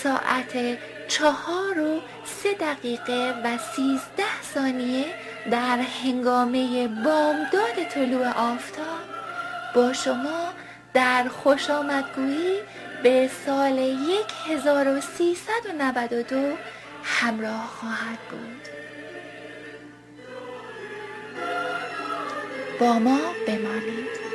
ساعت 4:03:13 در هنگامه بامداد طلوع آفتاب با شما در خوش آمدگویی به سال 1392 همراه خواهد بود. با ما بمانید.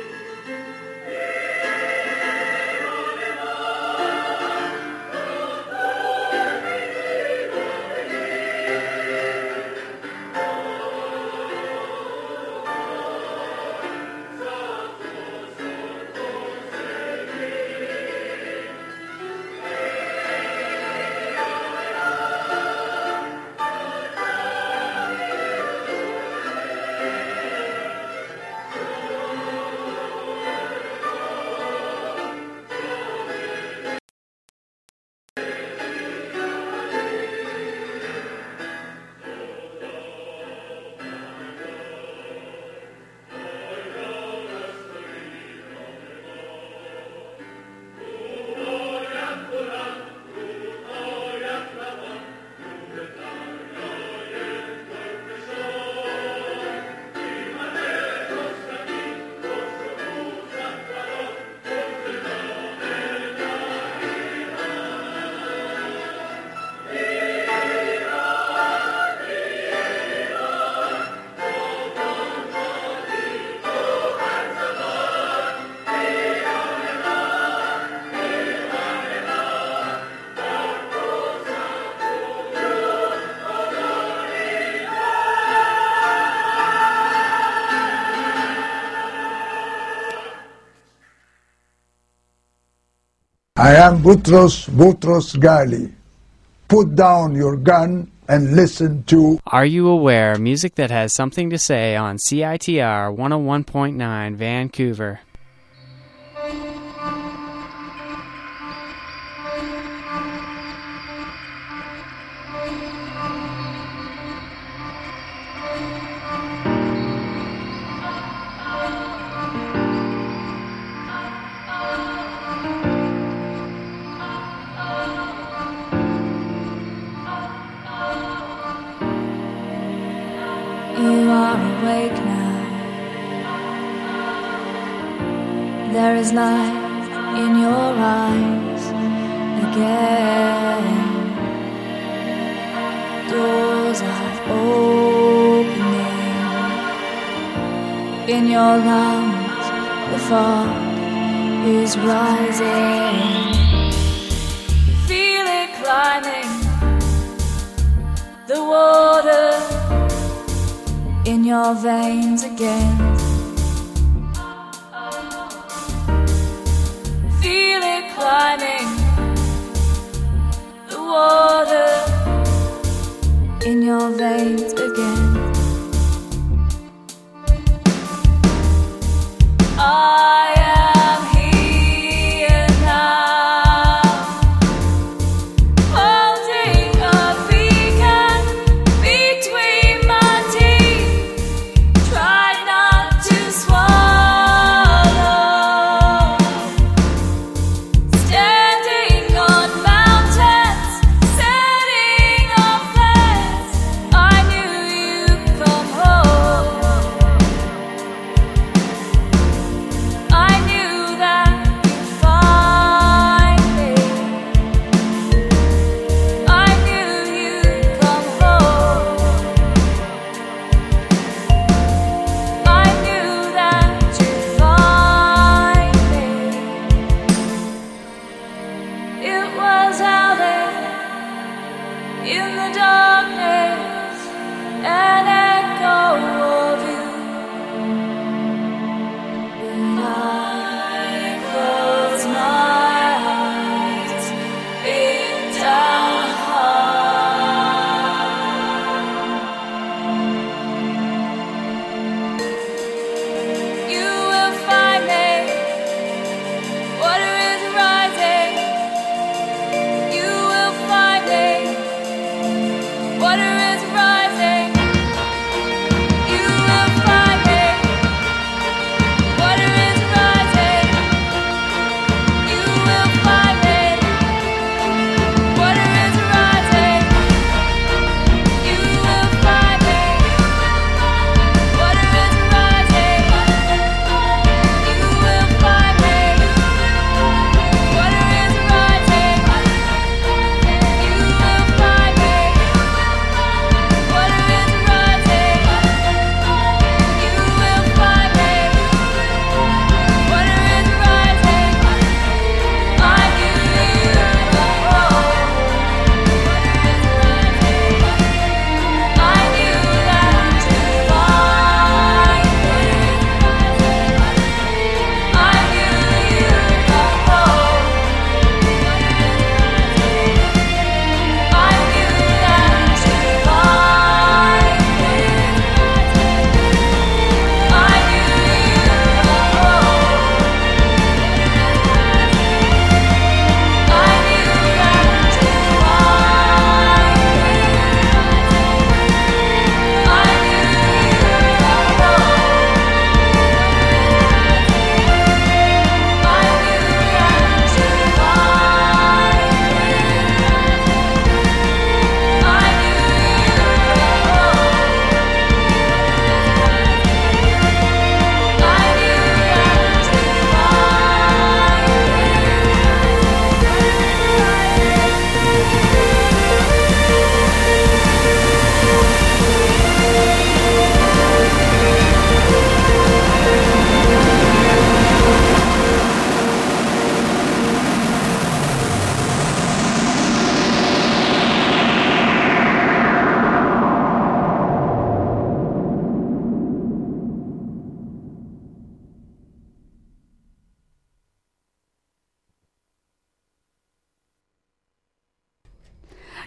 I am Boutros Ghali. Put down your gun and listen to Are You Aware? Music that has something to say on CITR 101.9 Vancouver. You are awake now. There is light in your eyes again. Doors are opening. In your lungs the fog is rising. Feel it climbing the water in your veins again. Feel it climbing the water in your veins again. I am here now, holding a beacon between my teeth. Try not to swallow. Standing on mountains, setting on flares. I knew you'd come home. I knew that you'd find me. I knew you'd come home. I knew that you'd find me. It was out there in the darkness, an echo of you. And I close my eyes in down You will find me. Water is rising. You will find me. Water is rising.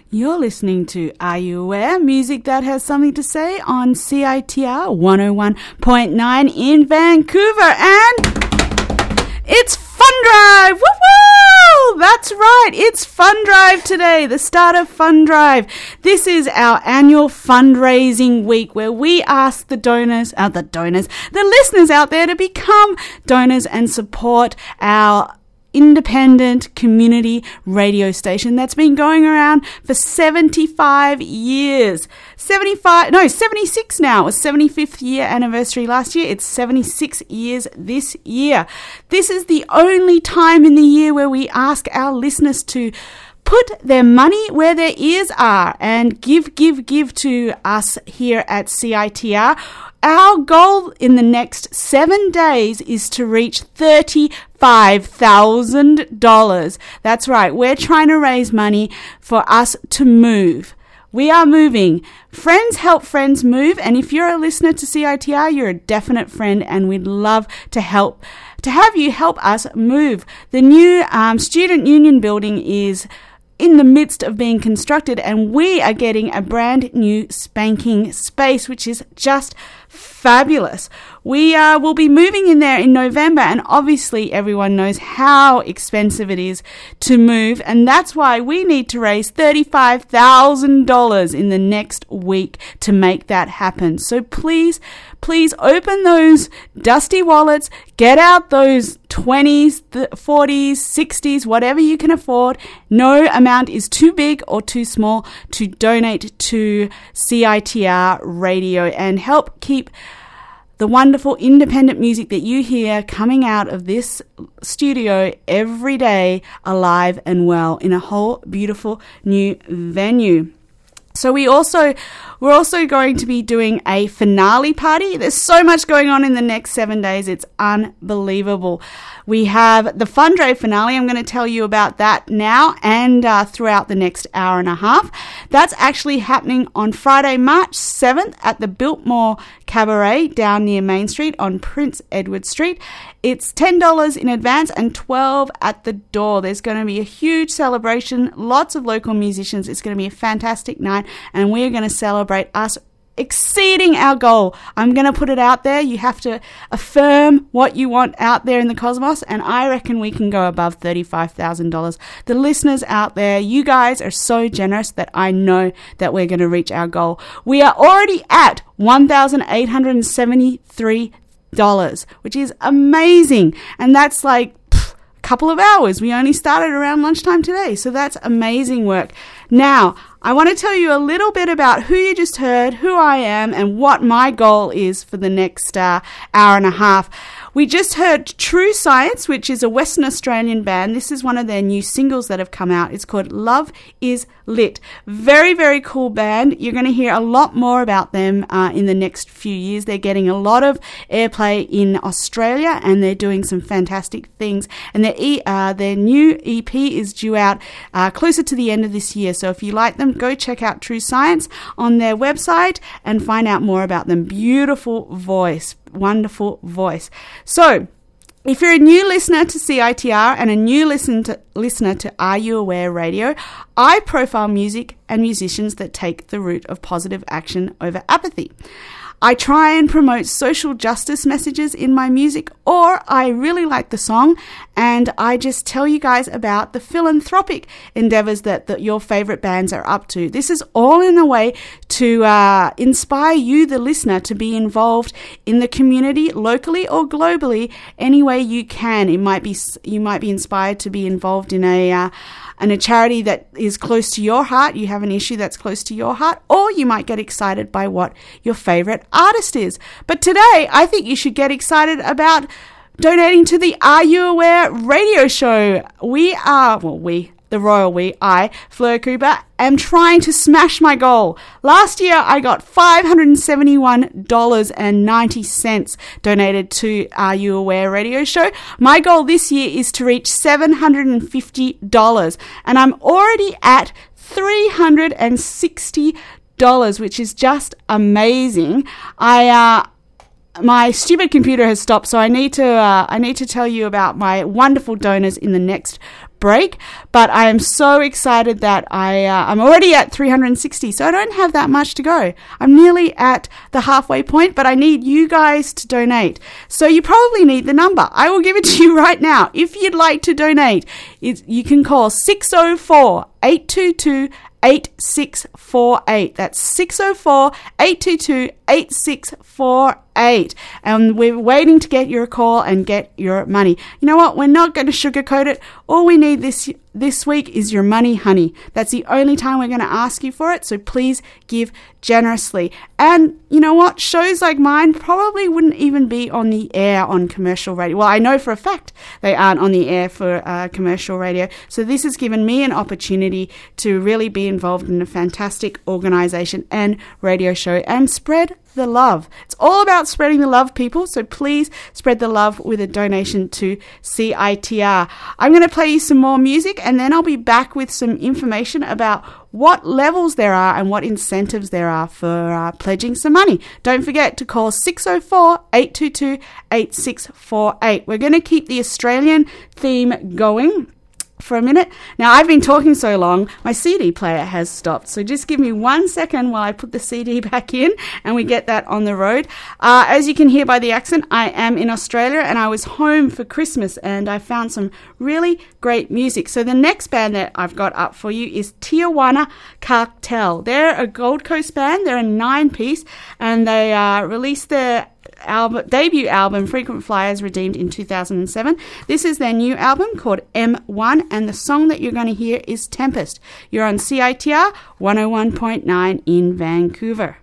You're listening to Are You Aware? Music that has something to say on CITR 101.9 in Vancouver. And it's Fun Drive! Woo-woo! That's right, it's Fun Drive today, the start of Fun Drive. This is our annual fundraising week where we ask the listeners out there to become donors and support our independent community radio station that's been going around for 75 years. 76 now. It was 75th year anniversary last year. It's 76 years this year. This is the only time in the year where we ask our listeners to put their money where their ears are and give to us here at CITR. Our goal in the next 7 days is to reach $35,000. That's right. We're trying to raise money for us to move. We are moving. Friends help friends move. And if you're a listener to CITR, you're a definite friend, and we'd love to have you help us move. The new Student Union building is in the midst of being constructed, and we are getting a brand new spanking space, which is just fabulous. We will be moving in there in November, and obviously everyone knows how expensive it is to move, and that's why we need to raise $35,000 in the next week to make that happen. So please open those dusty wallets, get out those 20s, 40s, 60s, whatever you can afford. No amount is too big or too small to donate to CITR Radio and help keep the wonderful independent music that you hear coming out of this studio every day alive and well in a whole beautiful new venue. So we're also going to be doing a finale party. There's so much going on in the next 7 days. It's unbelievable. We have the Fun Drive finale. I'm going to tell you about that now and throughout the next hour and a half. That's actually happening on Friday, March 7th at the Biltmore Cabaret down near Main Street on Prince Edward Street. It's $10 in advance and $12 at the door. There's going to be a huge celebration, lots of local musicians. It's going to be a fantastic night, and we're going to celebrate us exceeding our goal. I'm going to put it out there. You have to affirm what you want out there in the cosmos, and I reckon we can go above $35,000. The listeners out there, you guys are so generous that I know that we're going to reach our goal. We are already at $1,873, which is amazing, and that's like a couple of hours. We only started around lunchtime today, so that's amazing work. Now, I want to tell you a little bit about who you just heard, who I am, and what my goal is for the next hour and a half. We just heard True Science, which is a Western Australian band. This is one of their new singles that have come out. It's called Love is Lit. Very, very cool band. You're going to hear a lot more about them in the next few years. They're getting a lot of airplay in Australia, and they're doing some fantastic things. And their new EP is due out closer to the end of this year. So if you like them, go check out True Science on their website and find out more about them. Beautiful voice. Wonderful voice. So, if you're a new listener to CITR and a new listener to Are You Aware Radio, I profile music and musicians that take the route of positive action over apathy. I try and promote social justice messages in my music, or I really like the song and I just tell you guys about the philanthropic endeavors that your favorite bands are up to. This is all in a way to inspire you, the listener, to be involved in the community locally or globally any way you can. You might be inspired to be involved in a charity that is close to your heart. You have an issue that's close to your heart, or you might get excited by what your favorite artist is. But today, I think you should get excited about donating to the Are You Aware radio show. I, Fleur Cooper, am trying to smash my goal. Last year, I got $571.90 donated to Are You Aware radio show. My goal this year is to reach $750, and I'm already at $360, which is just amazing. My stupid computer has stopped, so I need to tell you about my wonderful donors in the next break, but I am so excited that I'm already at 360, so I don't have that much to go. I'm nearly at the halfway point, but I need you guys to donate. So you probably need the number. I will give it to you right now. If you'd like to donate, you can call 604-822-8648. That's 604-822-8648. And we're waiting to get your call and get your money. You know what? We're not going to sugarcoat it. All we need this week is your money, honey. That's the only time we're going to ask you for it. So please give generously. And you know what? Shows like mine probably wouldn't even be on the air on commercial radio. Well, I know for a fact they aren't on the air for commercial radio. So this has given me an opportunity to really be involved in a fantastic organization and radio show and spread the love. It's all about spreading the love, people. So please spread the love with a donation to CITR. I'm going to play you some more music, and then I'll be back with some information about what levels there are and what incentives there are for pledging some money. Don't forget to call 604-822-8648. We're going to keep the Australian theme going for a minute. Now, I've been talking so long, my CD player has stopped. So just give me 1 second while I put the CD back in and we get that on the road. As you can hear by the accent, I am in Australia and I was home for Christmas and I found some really great music. So the next band that I've got up for you is Tijuana Cartel. They're a Gold Coast band. They're a 9-piece and they released their debut album Frequent Flyers Redeemed in 2007. This is their new album called M1 and the song that you're going to hear is Tempest. You're on CITR 101.9 in Vancouver.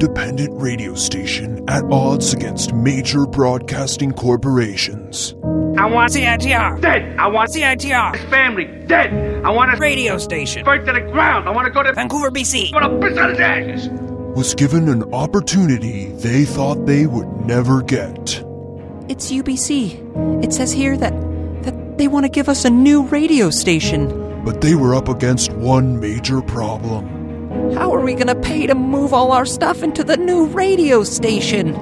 independent radio station at odds against major broadcasting corporations. I want CITR. Dead. I want CITR. His family. Dead. I want a radio station. Burnt to the ground. I want to go to Vancouver, BC. I want to piss on his ashes. Was given an opportunity they thought they would never get. It's UBC. It says here that they want to give us a new radio station. But they were up against one major problem. How are we going to pay to move all our stuff into the new radio station?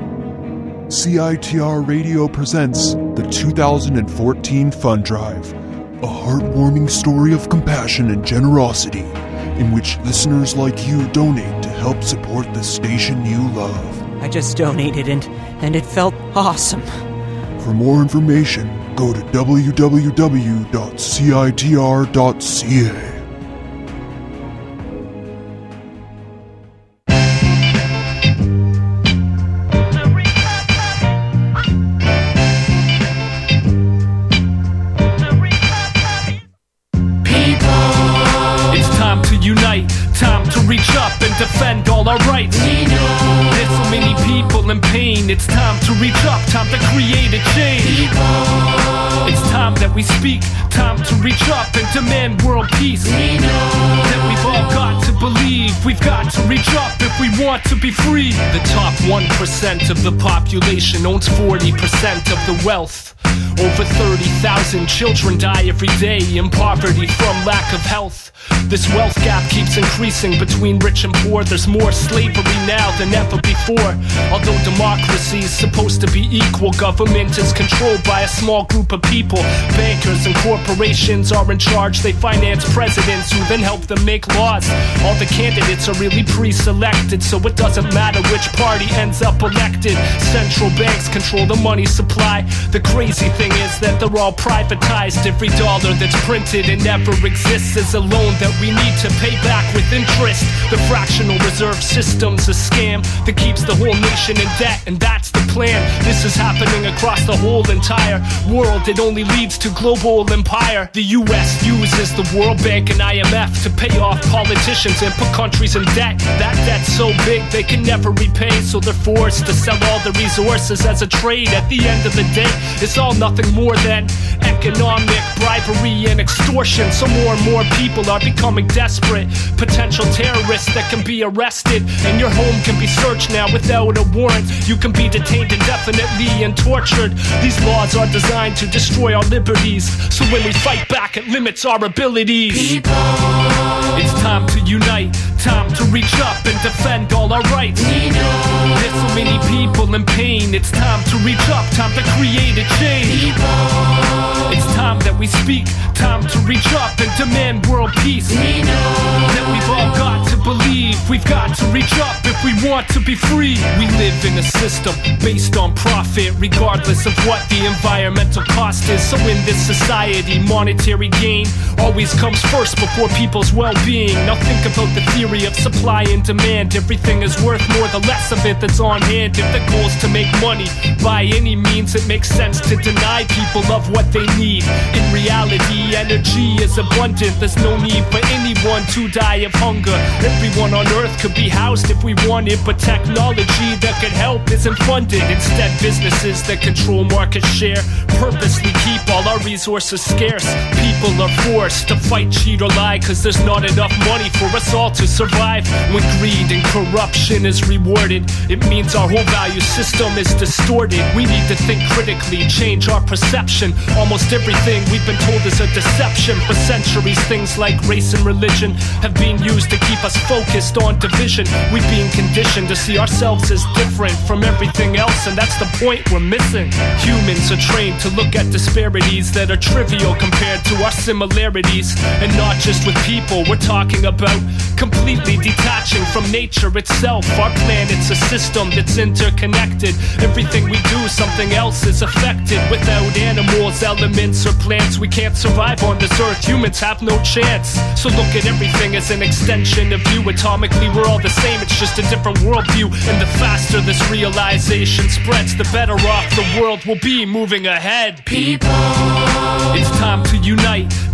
CITR Radio presents the 2014 Fund Drive, a heartwarming story of compassion and generosity in which listeners like you donate to help support the station you love. I just donated and it felt awesome. For more information, go to www.citr.ca. Time to reach up and defend all our rights. There's so many people in pain. It's time to reach up, time to create a change. It's time that we speak, time to reach up and demand world peace. That we've all got to believe, we've got to reach up if we want to be free. The top 1% of the population owns 40% of the wealth. Over 30,000 children die every day in poverty from lack of health. This wealth gap keeps increasing between rich and poor. There's more slavery now than ever before. Although democracy is supposed to be equal, government is controlled by a small group of people. Bankers and corporations are in charge. They finance presidents who then help them make laws. All the candidates are really pre-selected, so it doesn't matter which party ends up elected. Central banks control the money supply. The crazy thing is that they're all privatized. Every dollar that's printed and never exists is a loan that we need to pay back with interest. The fractional reserve system's a scam that keeps the whole nation in debt, and that's the plan. This is happening across the whole entire world. It only leads to global empire. The US uses the World Bank and IMF to pay off politicians and put countries in debt. That debt's so big they can never repay, so they're forced to sell all the resources as a trade. At the end of the day, it's all nothing more than economic bribery and extortion. So more and more people are becoming desperate, potential terrorists that can be arrested, and your home can be searched now without a warrant. You can be detained indefinitely and tortured. These laws are designed to destroy our liberties, so when we fight back it limits our abilities. People. It's time to unite, time to reach up and defend all our rights. There's so many people in pain. It's time to reach up, time to create a change. People. It's time that we speak, time to reach up and demand world peace. That we've all got to believe, we've got to reach up if we want to be free. We live in a system based on profit, regardless of what the environmental cost is. So in this society, monetary gain always comes first before people's well-being. Now think about the theory of supply and demand. Everything is worth more the less of it that's on hand. If the goal's to make money by any means, it makes sense to deny people of what they need. In reality, energy is abundant. There's no need for anyone to die of hunger. Everyone on earth could be housed if we wanted, but technology that could help isn't funded. Instead, businesses that control market share purposely keep all our resources scarce. People are forced to fight, cheat or lie, cause there's not enough money for us all to survive. When greed and corruption is rewarded, it means our whole value system is distorted. We need to think critically, change our perception. Almost everything we've been told is a deception. For centuries, things like race and religion have been used to keep us focused on division. We've been conditioned to see ourselves as different from everything else, and that's the point we're missing. Humans are trained to look at disparities that are trivial compared to our similarities. And not just with people, we're talking about completely detaching from nature itself. Our planet's a system that's interconnected. Everything we do, something else is affected. Without animals, elements, or plants, we can't survive on this earth. Humans have no chance. So look at everything as an extension of you. Atomically, we're all the same, it's just a different worldview. And the faster this realization spreads, the better off the world will be moving ahead. People. It's time to unite,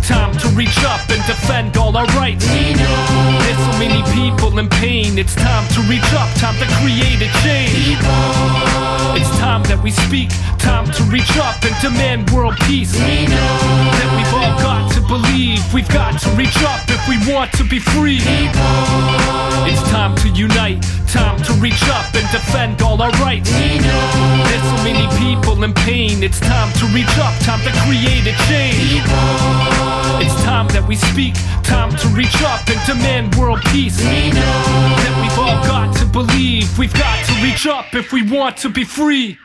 Time to reach up and defend all our rights. There's so many people in pain. It's time to reach up, time to create a change. It's time that we speak, time to reach up and demand world peace. That we've all got to believe, we've got to reach up if we want to be free. It's time to unite, time to reach up and defend all our rights. There's so many people in pain. It's time to reach up, time to create a change. It's time that we speak, time to reach up and demand world peace. That we've all got to believe, we've got to reach up if we want to be free.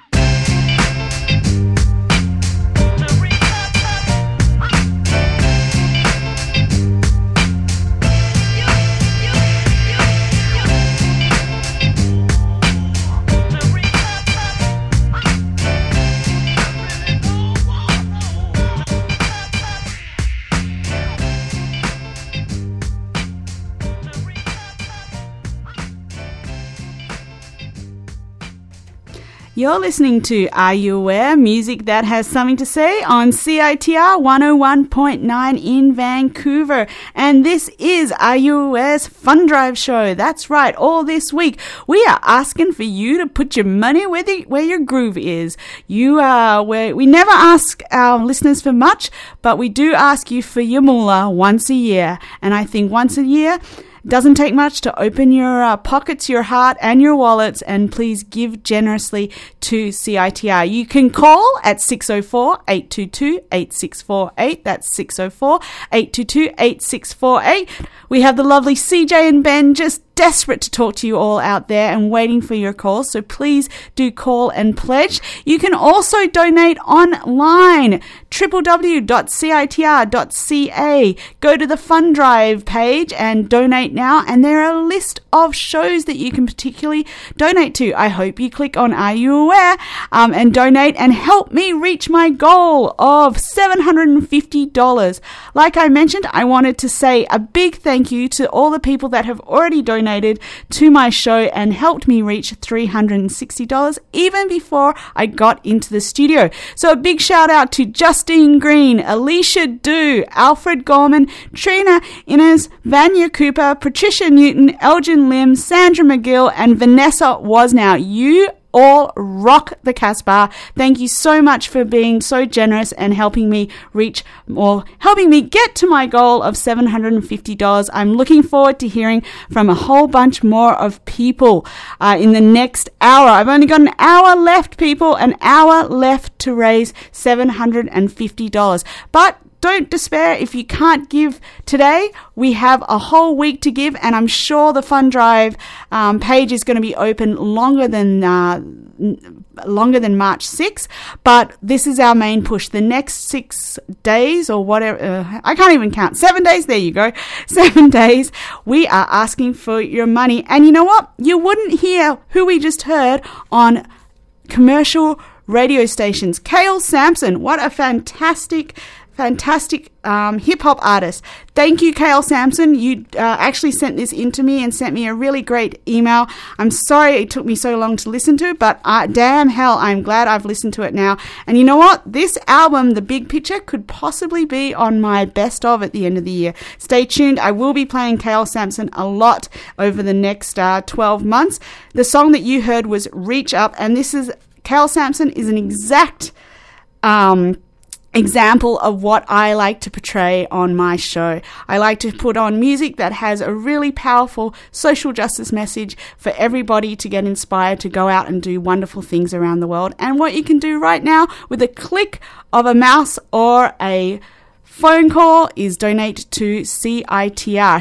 You're listening to Are You Aware? Music that has something to say on CITR 101.9 in Vancouver. And this is Are You Aware's Fun Drive show. That's right, all this week we are asking for you to put your money where your groove is. We never ask our listeners for much, but we do ask you for your moolah once a year. And I think once a year doesn't take much to open your pockets, your heart, and your wallets, and please give generously to CITR. You can call at 604-822-8648. That's 604-822-8648. We have the lovely CJ and Ben just desperate to talk to you all out there and waiting for your calls, so please do call and pledge. You can also donate online, www.citr.ca. Go to the Fun Drive page and donate now, and there are a list of shows that you can particularly donate to. I hope you click on Are You Aware and donate and help me reach my goal of $750. Like I mentioned, I wanted to say a big thank you to all the people that have already donated to my show and helped me reach $360 even before I got into the studio. So a big shout out to Justine Green, Alicia Du, Alfred Gorman, Trina Innes, Vanya Cooper, Patricia Newton, Elgin Lim, Sandra McGill, and Vanessa Wasnow. You all rock the Casbah. Thank you so much for being so generous and helping me get to my goal of $750. I'm looking forward to hearing from a whole bunch more of people in the next hour. I've only got an hour left, people, an hour left to raise $750. But don't despair if you can't give today. We have a whole week to give, and I'm sure the Fun Drive page is going to be open longer than March 6th. But this is our main push. The next 6 days or whatever, I can't even count. 7 days, there you go. 7 days, we are asking for your money. And you know what? You wouldn't hear who we just heard on commercial radio stations. Kale Sampson, what a fantastic hip-hop artist. Thank you, Kale Sampson. You actually sent this in to me and sent me a really great email. I'm sorry it took me so long to listen to, but damn hell, I'm glad I've listened to it now. And you know what? This album, The Big Picture, could possibly be on my best of at the end of the year. Stay tuned. I will be playing Kale Sampson a lot over the next 12 months. The song that you heard was Reach Up, and this is Kale Sampson is an exact example of what I like to portray on my show. I like to put on music that has a really powerful social justice message for everybody to get inspired to go out and do wonderful things around the world. And what you can do right now with a click of a mouse or a phone call is donate to CITR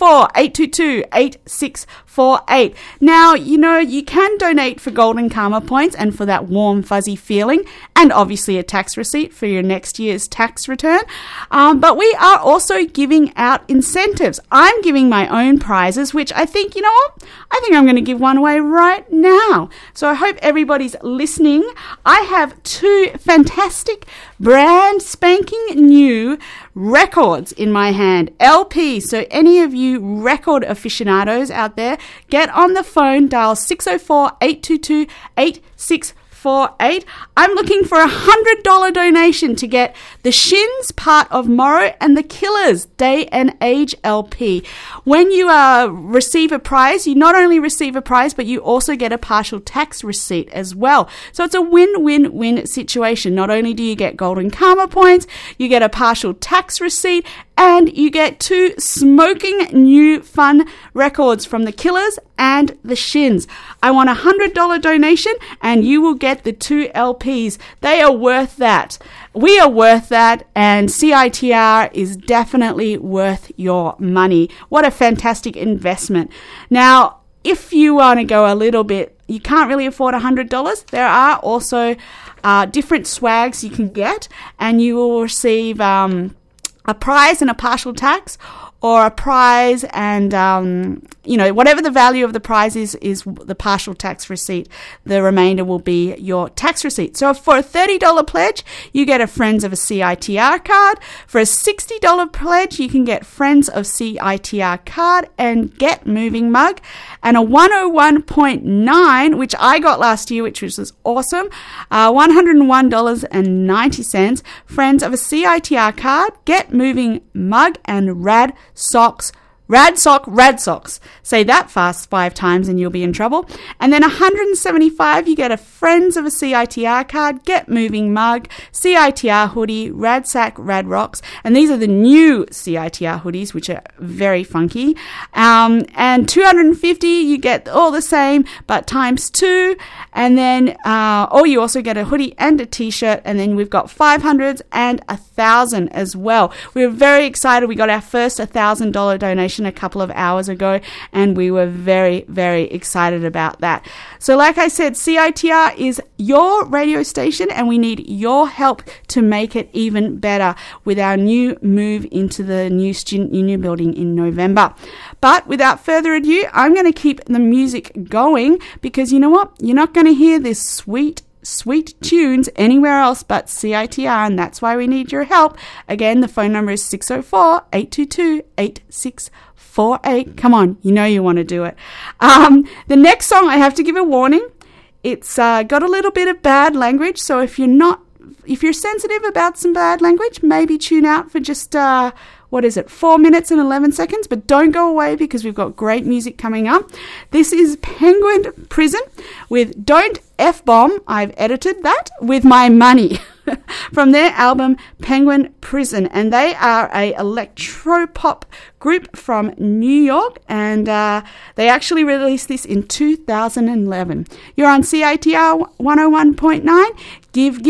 604-822-8648. Now, you know, you can donate for Golden Karma points and for that warm, fuzzy feeling, and obviously a tax receipt for your next year's tax return. But we are also giving out incentives. I'm giving my own prizes, which I think, you know what? I think I'm going to give one away right now. So I hope everybody's listening. I have 2 fantastic, brand spanking new records in my hand, LP. So any of you record aficionados out there, get on the phone, dial 604-822-8648. 8648. I'm looking for $100 donation to get the Shins, Part of Morrow, and the Killers, Day and Age LP. When you receive a prize, you not only receive a prize, but you also get a partial tax receipt as well. So it's a win-win-win situation. Not only do you get Golden Karma points, you get a partial tax receipt, and you get 2 smoking new fun records from the Killers and the Shins. I want a $100 donation and you will get the 2 LPs. They are worth that. We are worth that, and CITR is definitely worth your money. What a fantastic investment. Now, if you want to go a little bit, you can't really afford $100, there are also different swags you can get, and you will receive a prize and a partial tax, or a prize and, whatever the value of the prize is the partial tax receipt. The remainder will be your tax receipt. So for a $30 pledge, you get a Friends of a CITR card. For a $60 pledge, you can get Friends of CITR card and Get Moving mug. And a 101.9, which I got last year, which was awesome, $101.90, Friends of a CITR card, Get Moving mug, and Rad Socks. Rad socks. Say that fast 5 times and you'll be in trouble. And then $175, you get a Friends of a CITR card, Get Moving mug, CITR hoodie, Rad Sack, Rad Rocks. And these are the new CITR hoodies, which are very funky. And $250, you get all the same, but times 2. And then, you also get a hoodie and a t-shirt. And then we've got 500s and 1,000 as well. We're very excited. We got our first $1,000 donation a couple of hours ago, and we were very, very excited about that. So like I said, CITR is your radio station, and we need your help to make it even better with our new move into the new student union building in November. But without further ado, I'm going to keep the music going, because you know what? You're not going to hear this sweet tunes anywhere else but CITR, and that's why we need your help. Again, the phone number is 604-822-8648. Come on, you know you want to do it. The next song, I have to give a warning. It's got a little bit of bad language, so if you're sensitive about some bad language, maybe tune out for just 4 minutes and 11 seconds, but don't go away because we've got great music coming up. This is Penguin Prison with Don't F-Bomb. I've edited that with my money from their album Penguin Prison, and they are a electropop group from New York, and they actually released this in 2011. You're on CITR 101.9. Give.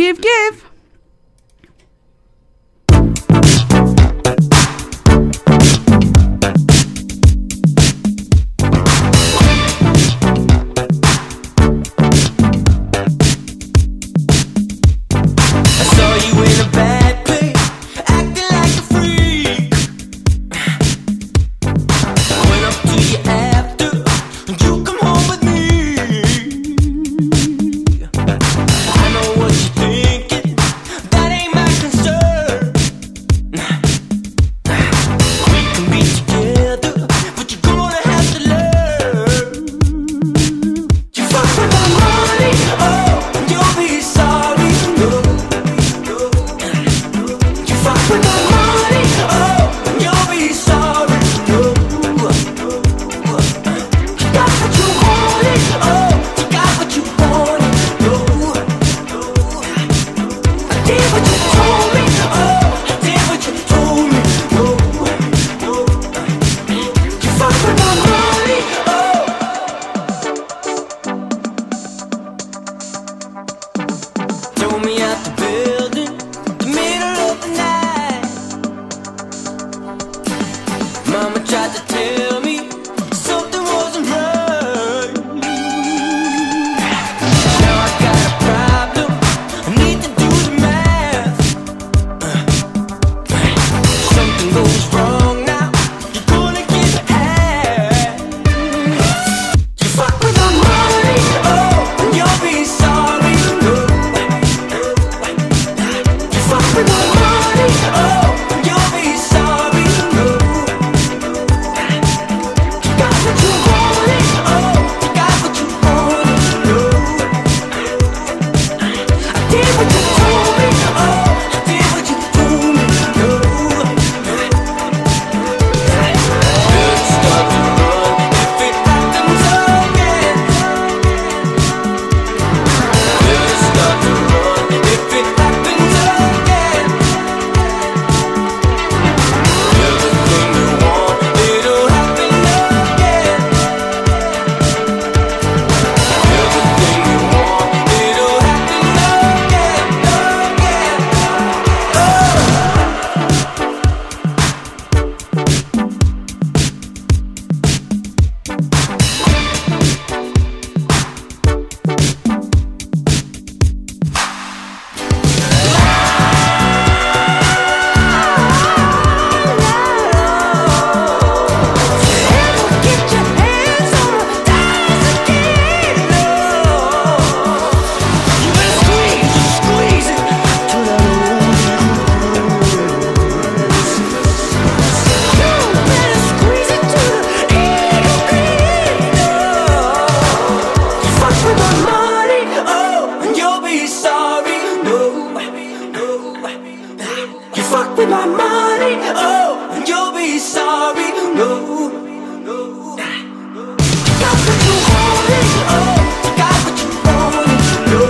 with my money. Oh, and you'll be sorry. No, no. Got what you wanted. Oh, got what you wanted. No,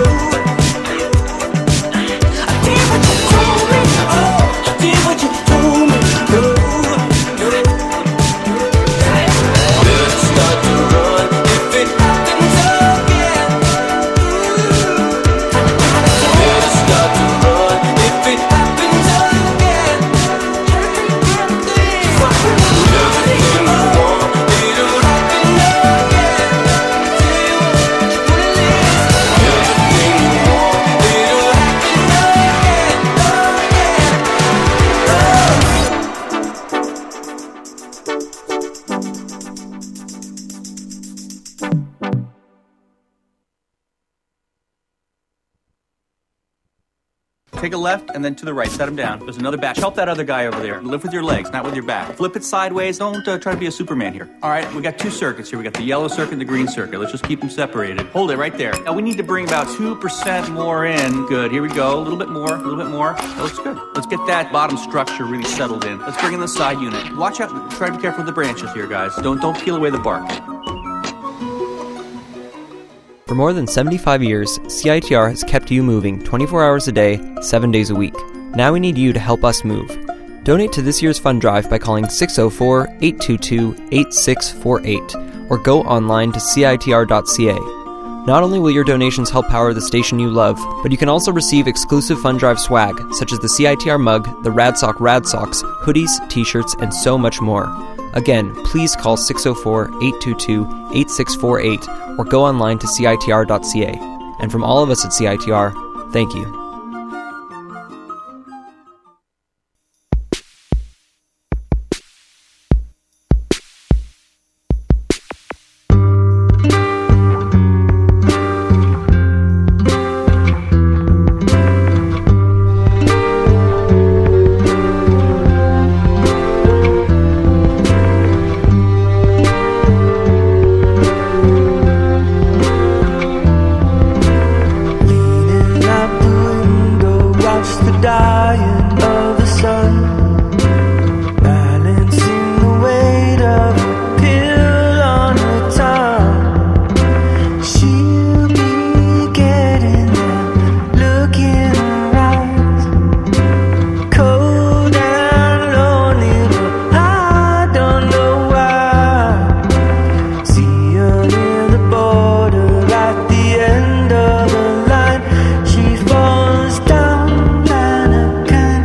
I did what you told me. Oh, I did what you told me. No, no. Better start to run if it happens again. Better start to run if it happens again. Everything you want, it'll happen again. Tell you what it is. Everything you want, it'll happen Take a left and then to the right. Set him down. There's another back. Help that other guy over there. Lift with your legs, not with your back. Flip it sideways. Don't try to be a Superman here. All right, we got two circuits here. We got the yellow circuit and the green circuit. Let's just keep them separated. Hold it right there. Now we need to bring about 2% more in. Good. Here we go. A little bit more. A little bit more. That looks good. Let's get that bottom structure really settled in. Let's bring in the side unit. Watch out. Try to be careful with the branches here, guys. Don't peel away the bark. For more than 75 years, CITR has kept you moving 24 hours a day, 7 days a week. Now we need you to help us move. Donate to this year's fund drive by calling 604-822-8648 or go online to CITR.ca. Not only will your donations help power the station you love, but you can also receive exclusive fund drive swag, such as the CITR mug, the Radsock Rad Socks, hoodies, t-shirts, and so much more. Again, please call 604-822-8648 or go online to CITR.ca. And from all of us at CITR, thank you. down and I can't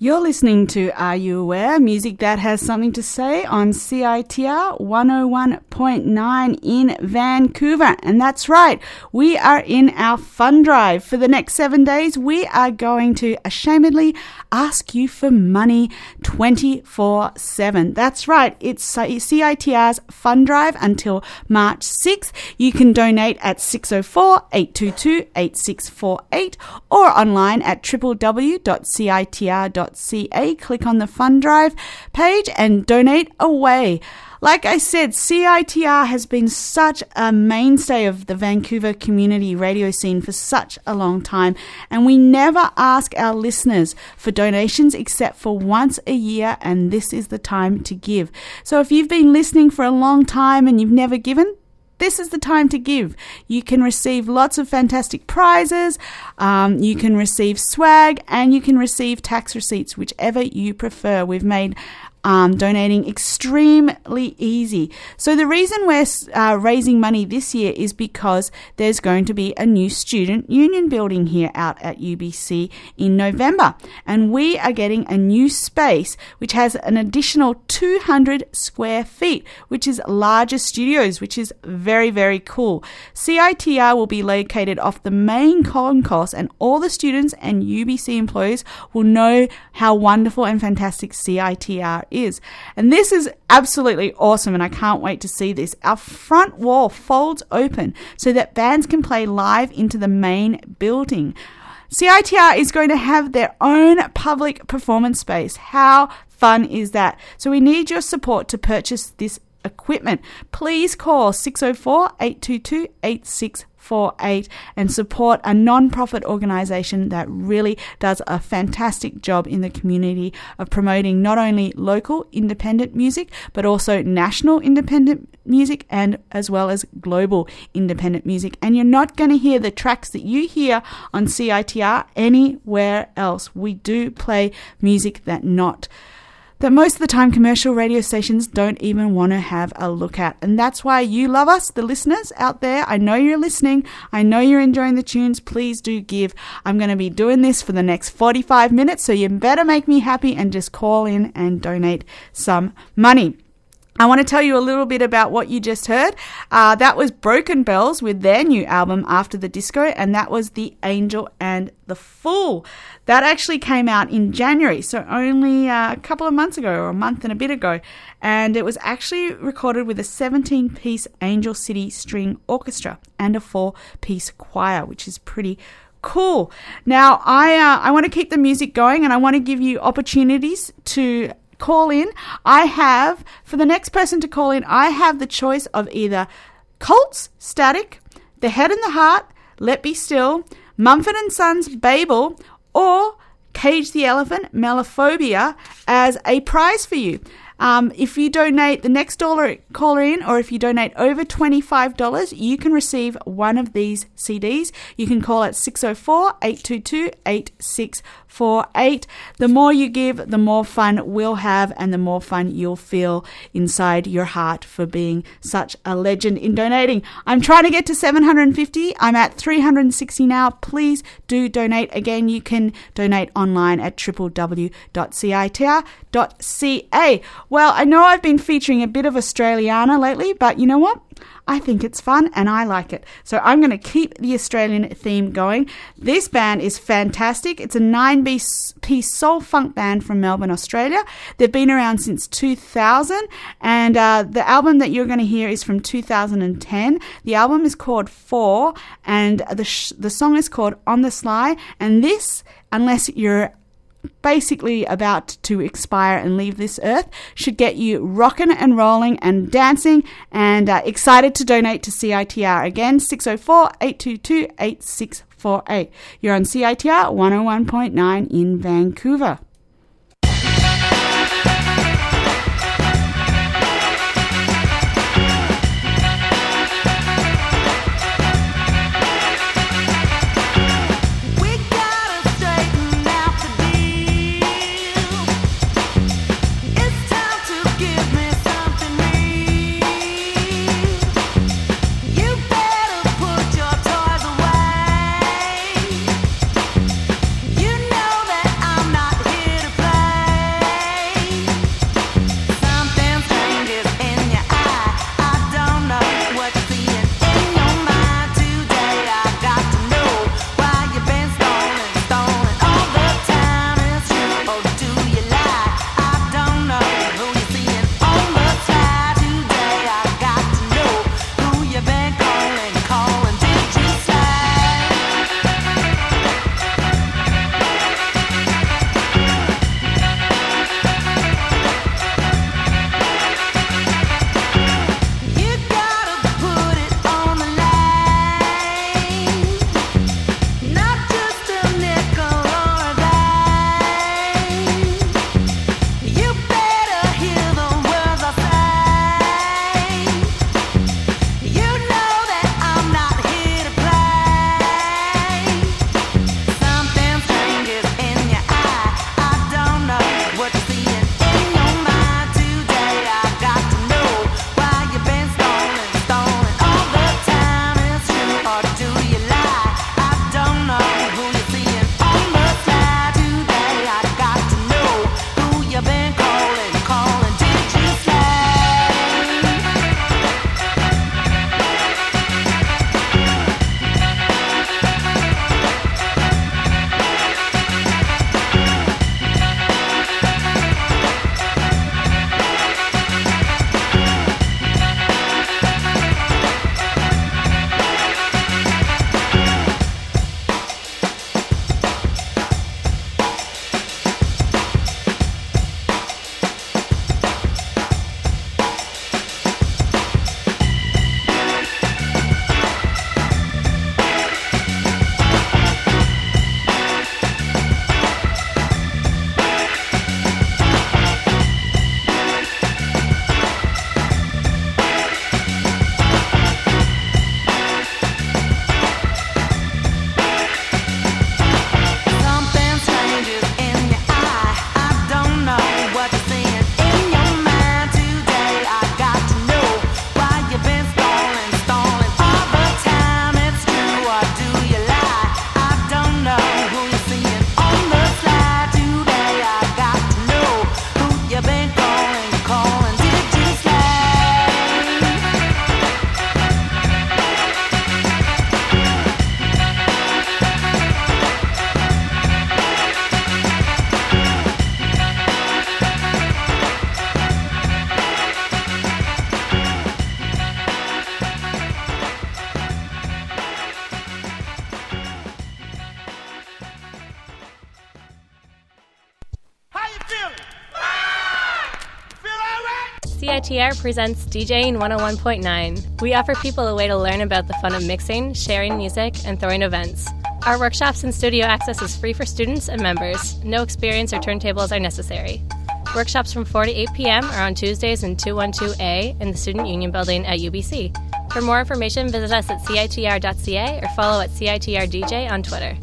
You're listening to Are You Aware? Music that has something to say on CITR 101.9 in Vancouver. And that's right, we are in our fun drive. For the next 7 days, we are going to ashamedly ask you for money 24/7. That's right, it's CITR's fun drive until March 6th. You can donate at 604-822-8648 or online at www.citr.ca. Click on the Fund Drive page and donate away. Like I said, CITR has been such a mainstay of the Vancouver community radio scene for such a long time, and we never ask our listeners for donations except for once a year, and this is the time to give. So if you've been listening for a long time and you've never given, this is the time to give. You can receive lots of fantastic prizes, you can receive swag, and you can receive tax receipts, whichever you prefer. We've made donating extremely easy. So the reason we're raising money this year is because there's going to be a new student union building here out at UBC in November, and we are getting a new space which has an additional 200 square feet, which is larger studios, which is very, very cool. CITR will be located off the main concourse, and all the students and UBC employees will know how wonderful and fantastic CITR is. And this is absolutely awesome, and I can't wait to see this. Our front wall folds open so that bands can play live into the main building. CITR is going to have their own public performance space. How fun is that? So we need your support to purchase this equipment. Please call 604-822-8648 and support a non-profit organisation that really does a fantastic job in the community of promoting not only local independent music but also national independent music and as well as global independent music. And you're not going to hear the tracks that you hear on CITR anywhere else. We do play music that most of the time commercial radio stations don't even want to have a look at. And that's why you love us, the listeners out there. I know you're listening. I know you're enjoying the tunes. Please do give. I'm going to be doing this for the next 45 minutes, so you better make me happy and just call in and donate some money. I want to tell you a little bit about what you just heard. That was Broken Bells with their new album After the Disco, and that was The Angel and the Fool. That actually came out in January, so only a couple of months ago, or a month and a bit ago, and it was actually recorded with a 17-piece Angel City String Orchestra and a 4-piece choir, which is pretty cool. Now, I want to keep the music going, and I want to give you opportunities to call in. For the next person to call in, I have the choice of either Colts, Static, The Head and the Heart, Let Be Still, Mumford & Sons, Babel, or Cage the Elephant, Melophobia as a prize for you. If you donate the next caller in, or if you donate over $25, you can receive one of these CDs. You can call at 604-822-8648. The more you give, the more fun we'll have, and the more fun you'll feel inside your heart for being such a legend in donating. I'm trying to get to 750. I'm at 360 now. Please do donate. Again, you can donate online at www.citr.ca. Well, I know I've been featuring a bit of Australiana lately, but you know what? I think it's fun and I like it. So I'm going to keep the Australian theme going. This band is fantastic. It's a 9-piece soul funk band from Melbourne, Australia. They've been around since 2000, and the album that you're going to hear is from 2010. The album is called 4, and the song is called On the Sly. And this, unless you're basically about to expire and leave this earth, should get you rocking and rolling and dancing and excited to donate to CITR. Again, 604-822-8648. You're on CITR 101.9 in Vancouver. You know that I'm not here. CITR presents DJing 101.9. We offer people a way to learn about the fun of mixing, sharing music, and throwing events. Our workshops and studio access is free for students and members. No experience or turntables are necessary. Workshops from 4 to 8 p.m. are on Tuesdays in 212A in the Student Union Building at UBC. For more information, visit us at CITR.ca or follow at CITRDJ on Twitter.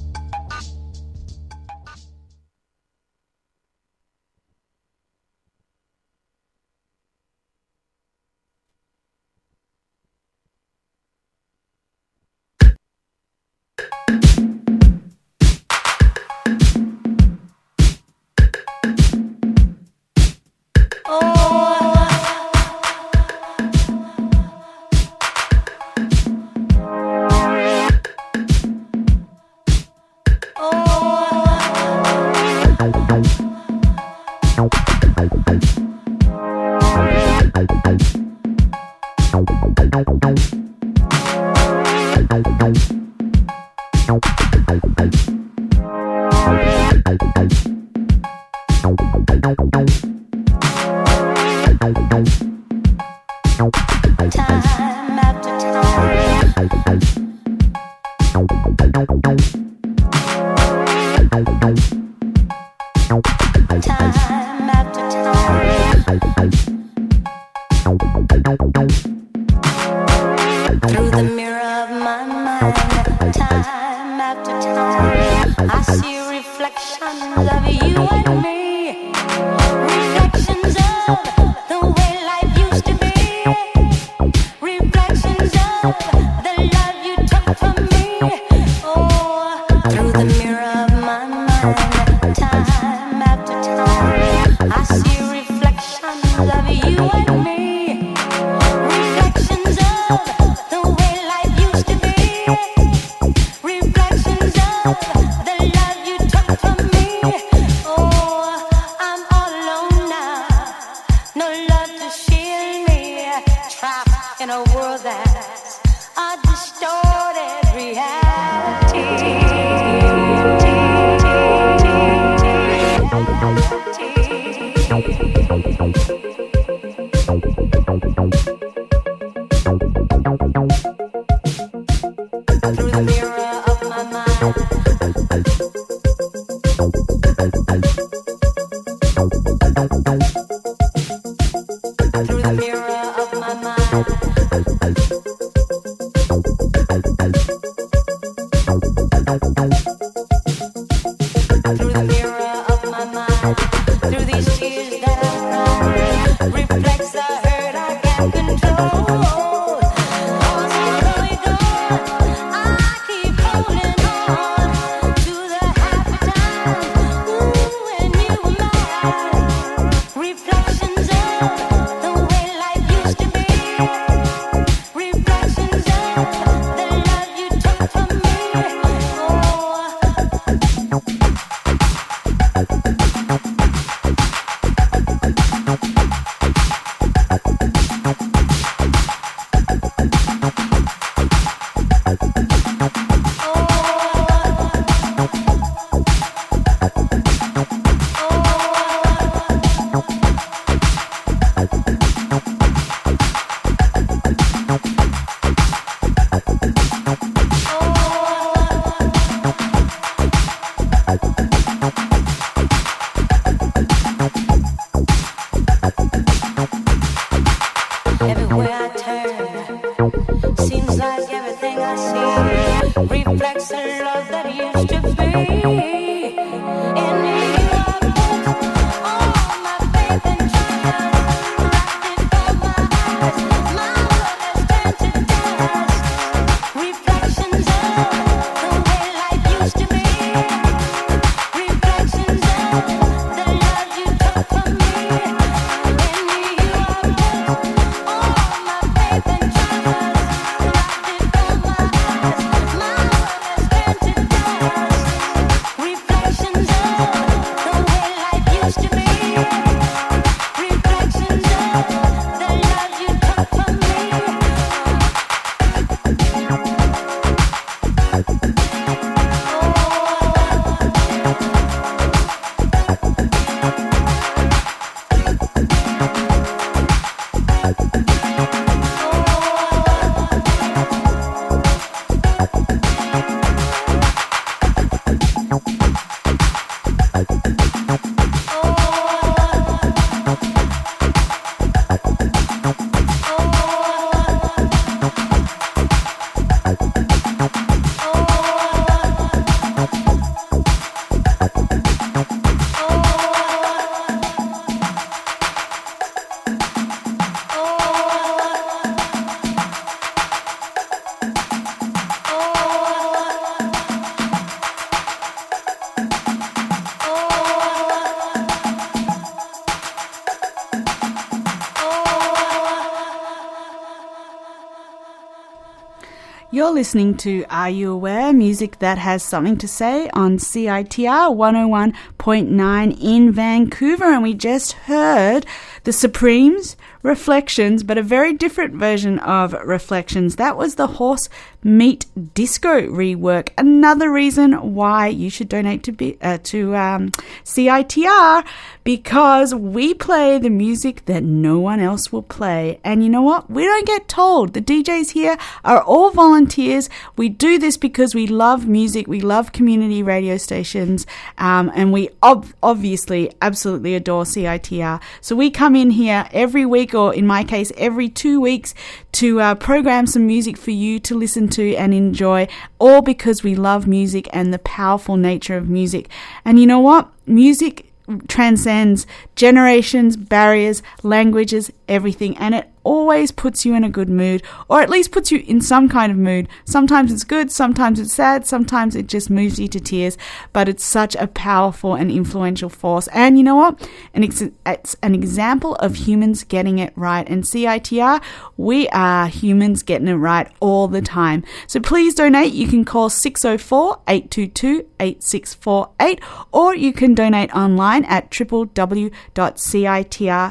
Through the mirror of my mind, time after time, I see reflections of you and me. Reflections of the way life used to be. Reflections of the love you took from me. Oh, through the mirror of my mind, time after time, I see reflections of you and me. Reflections of the way life used to be. Reflections of the love you took from me. Oh, I'm all alone now. No love to shield me. Trapped in a world that's a distorted reality. Through the mirror of my mind, through the mirror of my mind, through the mirror of my mind, through these tears that I cry, reflects the hurt I can't control. You're listening to Are You Aware? Music that has something to say on CITR 101.9 in Vancouver. And we just heard the Supremes, Reflections, but a very different version of Reflections. That was the Horse Meat Disco rework. Another reason why you should donate to CITR, because we play the music that no one else will play. And you know what? We don't get told. The DJs here are all volunteers. We do this because we love music. We love community radio stations. And we obviously absolutely adore CITR. So we come in here every week, or in my case, every 2 weeks, to program some music for you to listen to and enjoy, all because we love music and the powerful nature of music. And you know what? Music transcends generations, barriers, languages, everything, and it always puts you in a good mood, or at least puts you in some kind of mood. Sometimes it's good, sometimes it's sad, sometimes it just moves you to tears, but it's such a powerful and influential force. And you know what? And it's an example of humans getting it right. And CITR, we are humans getting it right all the time. So please donate. You can call 604-822-8648, or you can donate online at www.citr.ca.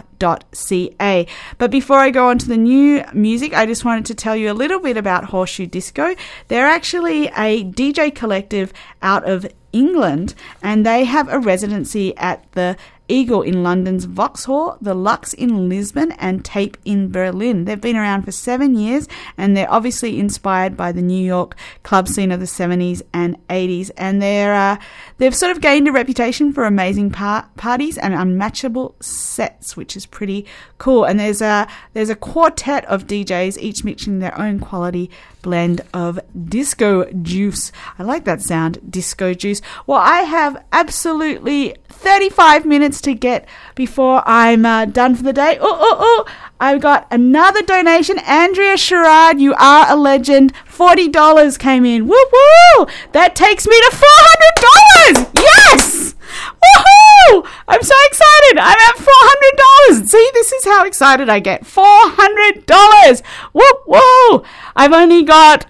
But before I go on to the new music, I just wanted to tell you a little bit about Horseshoe Disco. They're actually a DJ collective out of England, and they have a residency at the Eagle in London's Vauxhall, the Lux in Lisbon, and Tape in Berlin. They've been around for 7 years, and they're obviously inspired by the New York club scene of the 70s and 80s. And they've sort of gained a reputation for amazing parties and unmatchable sets, which is pretty cool. And there's a quartet of DJs, each mixing their own quality blend of disco juice. I like that sound, disco juice. Well, I have absolutely 35 minutes to get before I'm done for the day. I've got another donation. Andrea Sherrard, you are a legend. $40 came in. Woo woo! That takes me to $400. Yes! Woohoo! I'm so excited. I'm at $400. See, this is how excited I get. $400. Woo woo! I've only got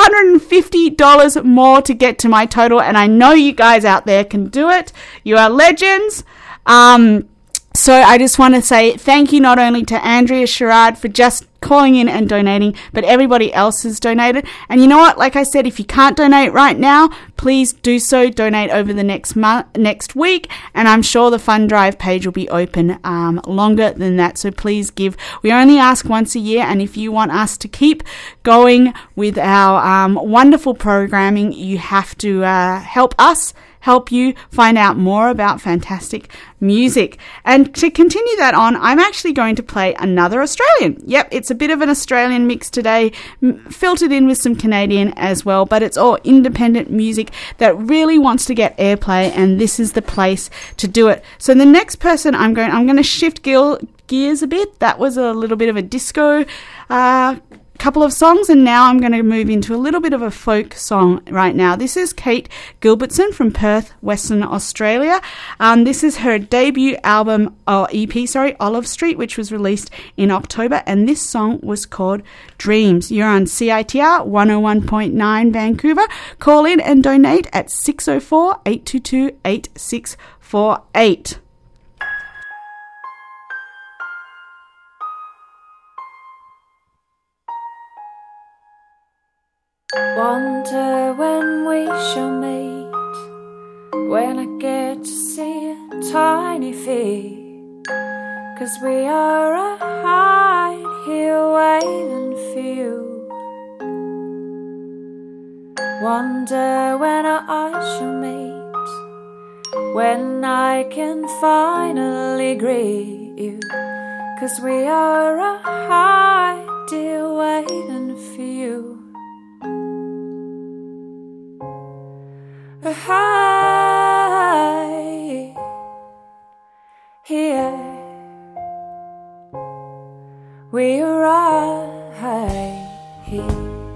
$350 more to get to my total, and I know you guys out there can do it. You are legends. So I just want to say thank you not only to Andrea Sherrard for just calling in and donating, but everybody else has donated. And you know what? Like I said, if you can't donate right now, please do so. Donate over the next week, and I'm sure the fund drive page will be open longer than that. So please give. We only ask once a year, and if you want us to keep going with our wonderful programming, you have to help us help you find out more about fantastic music. And to continue that on, I'm actually going to play another Australian. Yep, it's a bit of an Australian mix today, filtered in with some Canadian as well, but it's all independent music that really wants to get airplay, and this is the place to do it. So the next person I'm going to shift gears a bit. That was a little bit of a disco couple of songs, and now I'm going to move into a little bit of a folk song right now. This is Kate Gilbertson from Perth, Western Australia. This is her debut album, or EP, Olive Street, which was released in October, and this song was called Dreams. You're on CITR 101.9 Vancouver. Call in and donate at 604-822-8648. Wonder when we shall meet, when I get to see a tiny feet, 'cause we are a hide here waiting for you. Wonder when our eyes shall meet, when I can finally greet you, 'cause we are a high dear waiting for you. A high here we are high here.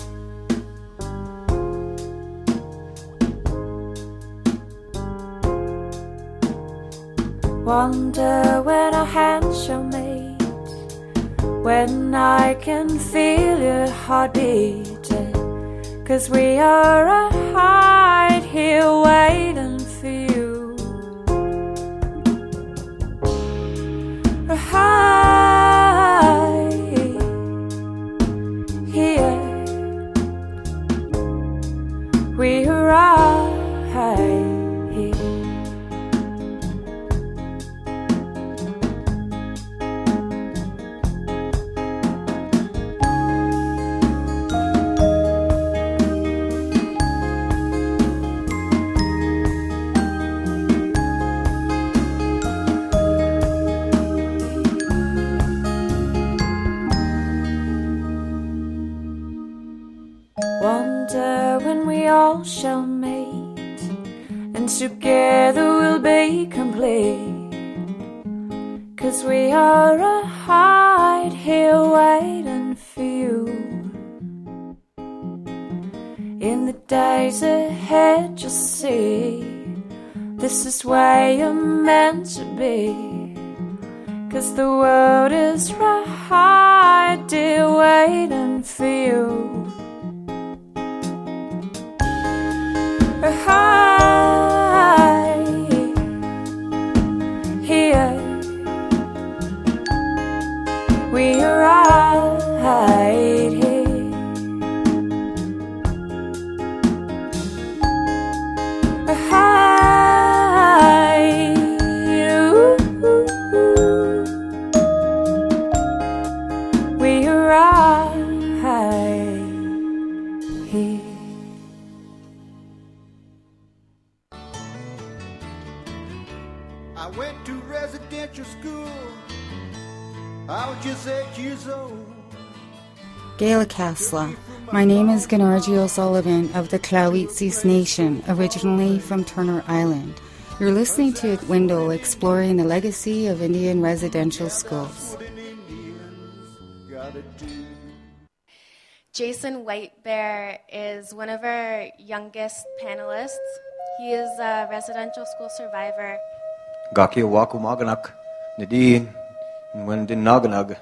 Wonder when our hands shall meet, when I can feel your heart beating, 'cause we are right here waiting for you. Right here we are right here. Wonder when we all shall meet, and together we'll be complete, 'cause we are right here waiting for you. In the days ahead you'll see, this is where you're meant to be, 'cause the world is right here waiting for you. High here we are right here. High we are right here. I went to residential school. I was just 8 years old. Gaelic Casla. My name is Ganarji O'Sullivan of the Clawitsis Nation, originally from Turner Island. You're listening to Window, exploring the legacy of Indian residential schools. Jason Whitebear is one of our youngest panelists. He is a residential school survivor. Gaki Waku Maganak, Nadine, and when din Naganag.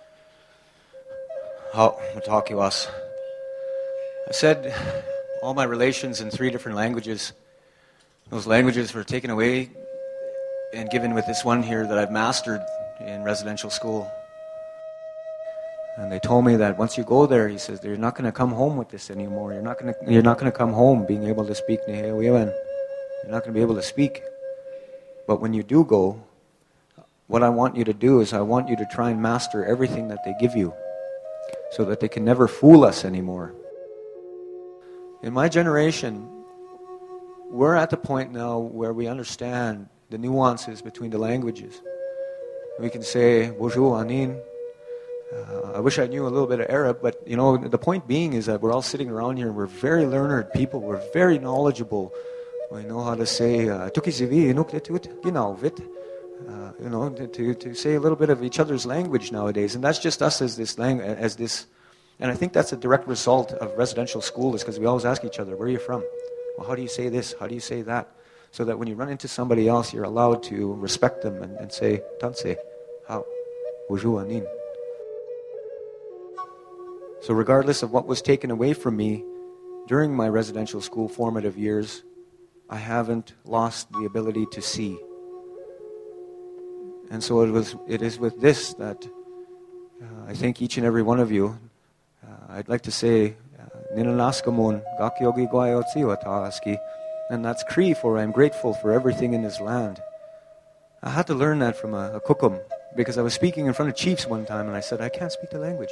How Mataki was. I said all my relations in 3 different languages. Those languages were taken away and given with this one here that I've mastered in residential school. And they told me that once you go there, he says, you're not going to come home with this anymore. You're not going to come home being able to speak Nehewewen. You're not going to be able to speak. But when you do go, what I want you to do is I want you to try and master everything that they give you so that they can never fool us anymore. In my generation, we're at the point now where we understand the nuances between the languages. We can say, bonjour, Anin. I wish I knew a little bit of Arab, but you know, the point being is that we're all sitting around here and we're very learned people, we're very knowledgeable. We know how to say, to say a little bit of each other's language nowadays, and that's just us as this and I think that's a direct result of residential school, is because we always ask each other, where are you from? Well, how do you say this? How do you say that? So that when you run into somebody else, you're allowed to respect them and say, Tanse, how? Bonjour, Anin. So regardless of what was taken away from me during my residential school formative years, I haven't lost the ability to see. And so it is with this that I thank each and every one of you. I'd like to say, Ninanaskamon, Gakyogi Gwayotziwataski, and that's Cree for I'm grateful for everything in this land. I had to learn that from a kukum, because I was speaking in front of chiefs one time and I said, I can't speak the language.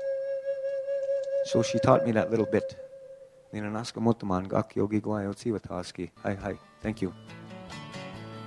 So she taught me that little bit. Ninanaskamotaman, Gakyogi Gwayotziwataski. Hi, thank you.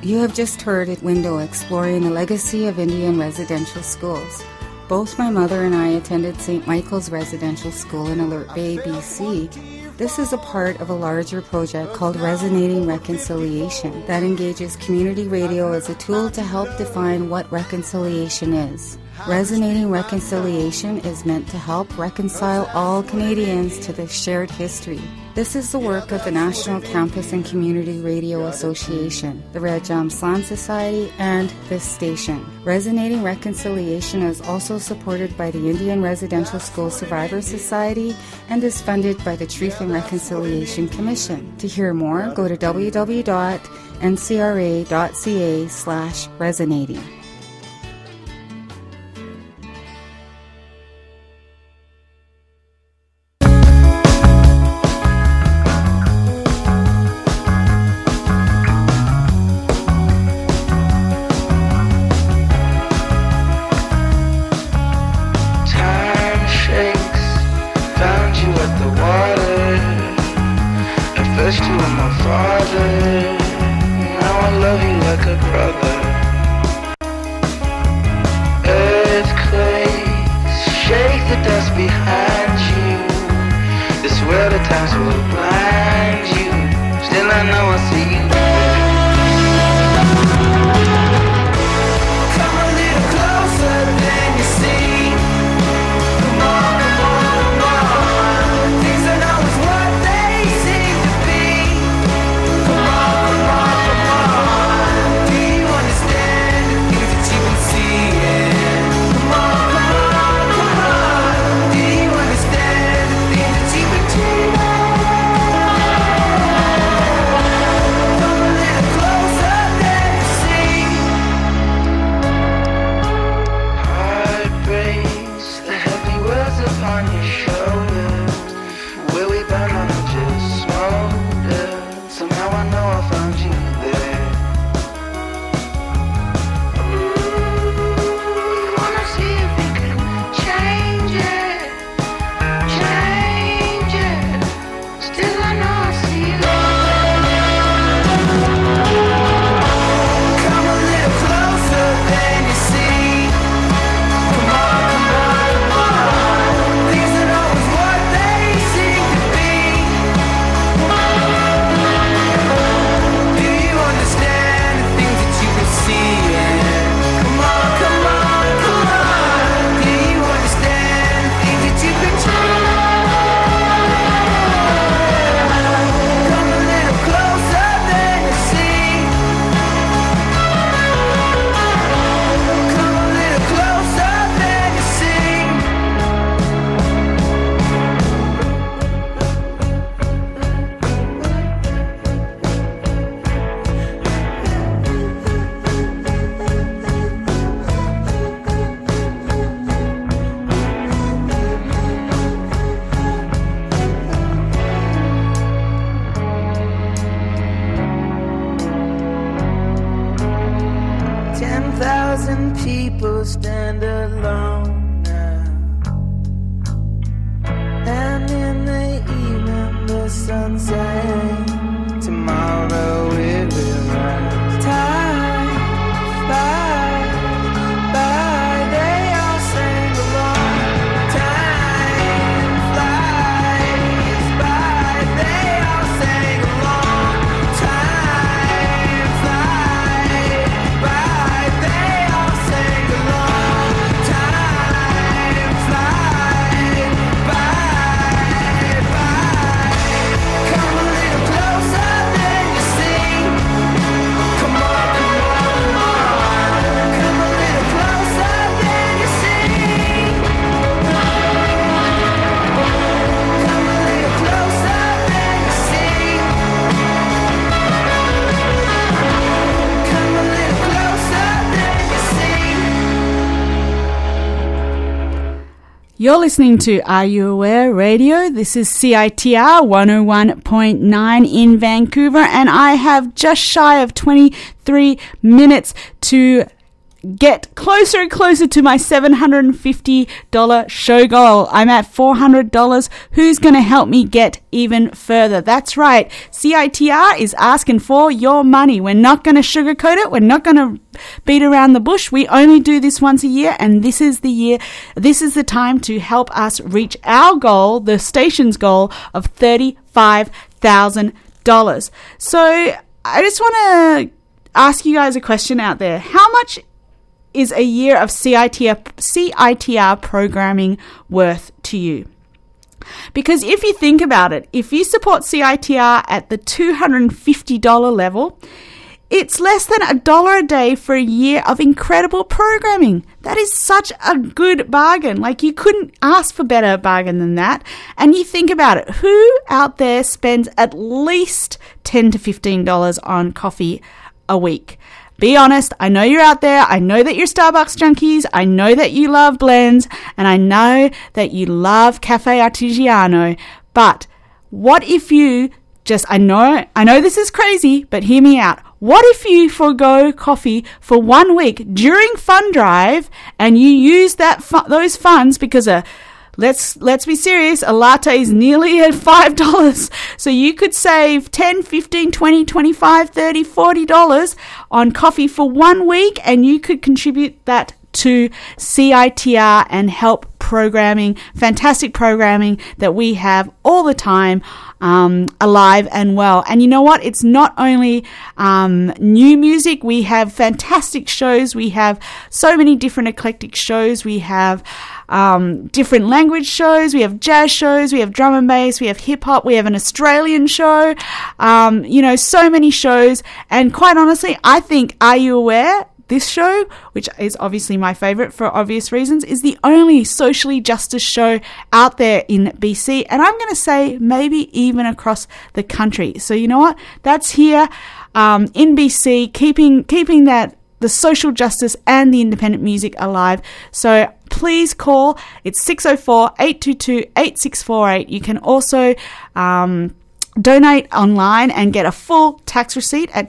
You have just heard at Window exploring the legacy of Indian residential schools. Both my mother and I attended St. Michael's Residential School in Alert Bay, BC. This is a part of a larger project called Resonating Reconciliation that engages community radio as a tool to help define what reconciliation is. Resonating Reconciliation is meant to help reconcile all Canadians to this shared history. This is the work of the National Campus and Community Radio Association, the Red Jam Slam Society, and this station. Resonating Reconciliation is also supported by the Indian Residential School Survivors Society and is funded by the Truth and Reconciliation Commission. To hear more, go to www.ncra.ca/resonating. People stand alone now, and in the evening the sun sank. Tomorrow it will rise. Time flies by, they all sang along. Time flies by, they all sang along. Time flies by, they all sang along. Time flies by. Come a little closer than you see. Come on, come on, come on. Come a little closer than you see. Come a little closer than you see. Come a little closer than you see. You're listening to Are You Aware Radio? This is CITR 101.9 in Vancouver, and I have just shy of 23 minutes to get closer and closer to my $750 show goal. I'm at $400. Who's going to help me get even further? That's right. CITR is asking for your money. We're not going to sugarcoat it. We're not going to beat around the bush. We only do this once a year, and this is the year. This is the time to help us reach our goal, the station's goal of $35,000. So I just want to ask you guys a question out there. How much is a year of CITR programming worth to you? Because if you think about it, if you support CITR at the $250 level, it's less than $1 a day for a year of incredible programming. That is such a good bargain. Like, you couldn't ask for better bargain than that. And you think about it, who out there spends at least $10 to $15 on coffee a week? Be honest. I know you're out there. I know that you're Starbucks junkies. I know that you love blends, and I know that you love Cafe Artigiano. But what if you just, I know this is crazy, but hear me out. What if you forgo coffee for 1 week during Fund Drive, and you use those funds, because let's be serious, a latte is nearly at $5. So you could save $10, $15, $20, $25, $30, $40 on coffee for 1 week, and you could contribute that to CITR and help programming, fantastic programming that we have all the time, alive and well. And you know what? It's not only new music. We have fantastic shows. We have so many different eclectic shows. We have different language shows. We have jazz shows. We have drum and bass. We have hip hop. We have an Australian show. So many shows. And quite honestly, I think, are you aware? This show, which is obviously my favourite for obvious reasons, is the only socially justice show out there in BC, and I'm going to say maybe even across the country. So you know what? That's here in BC, keeping that the social justice and the independent music alive. So please call. It's 604-822-8648. You can also donate online and get a full tax receipt at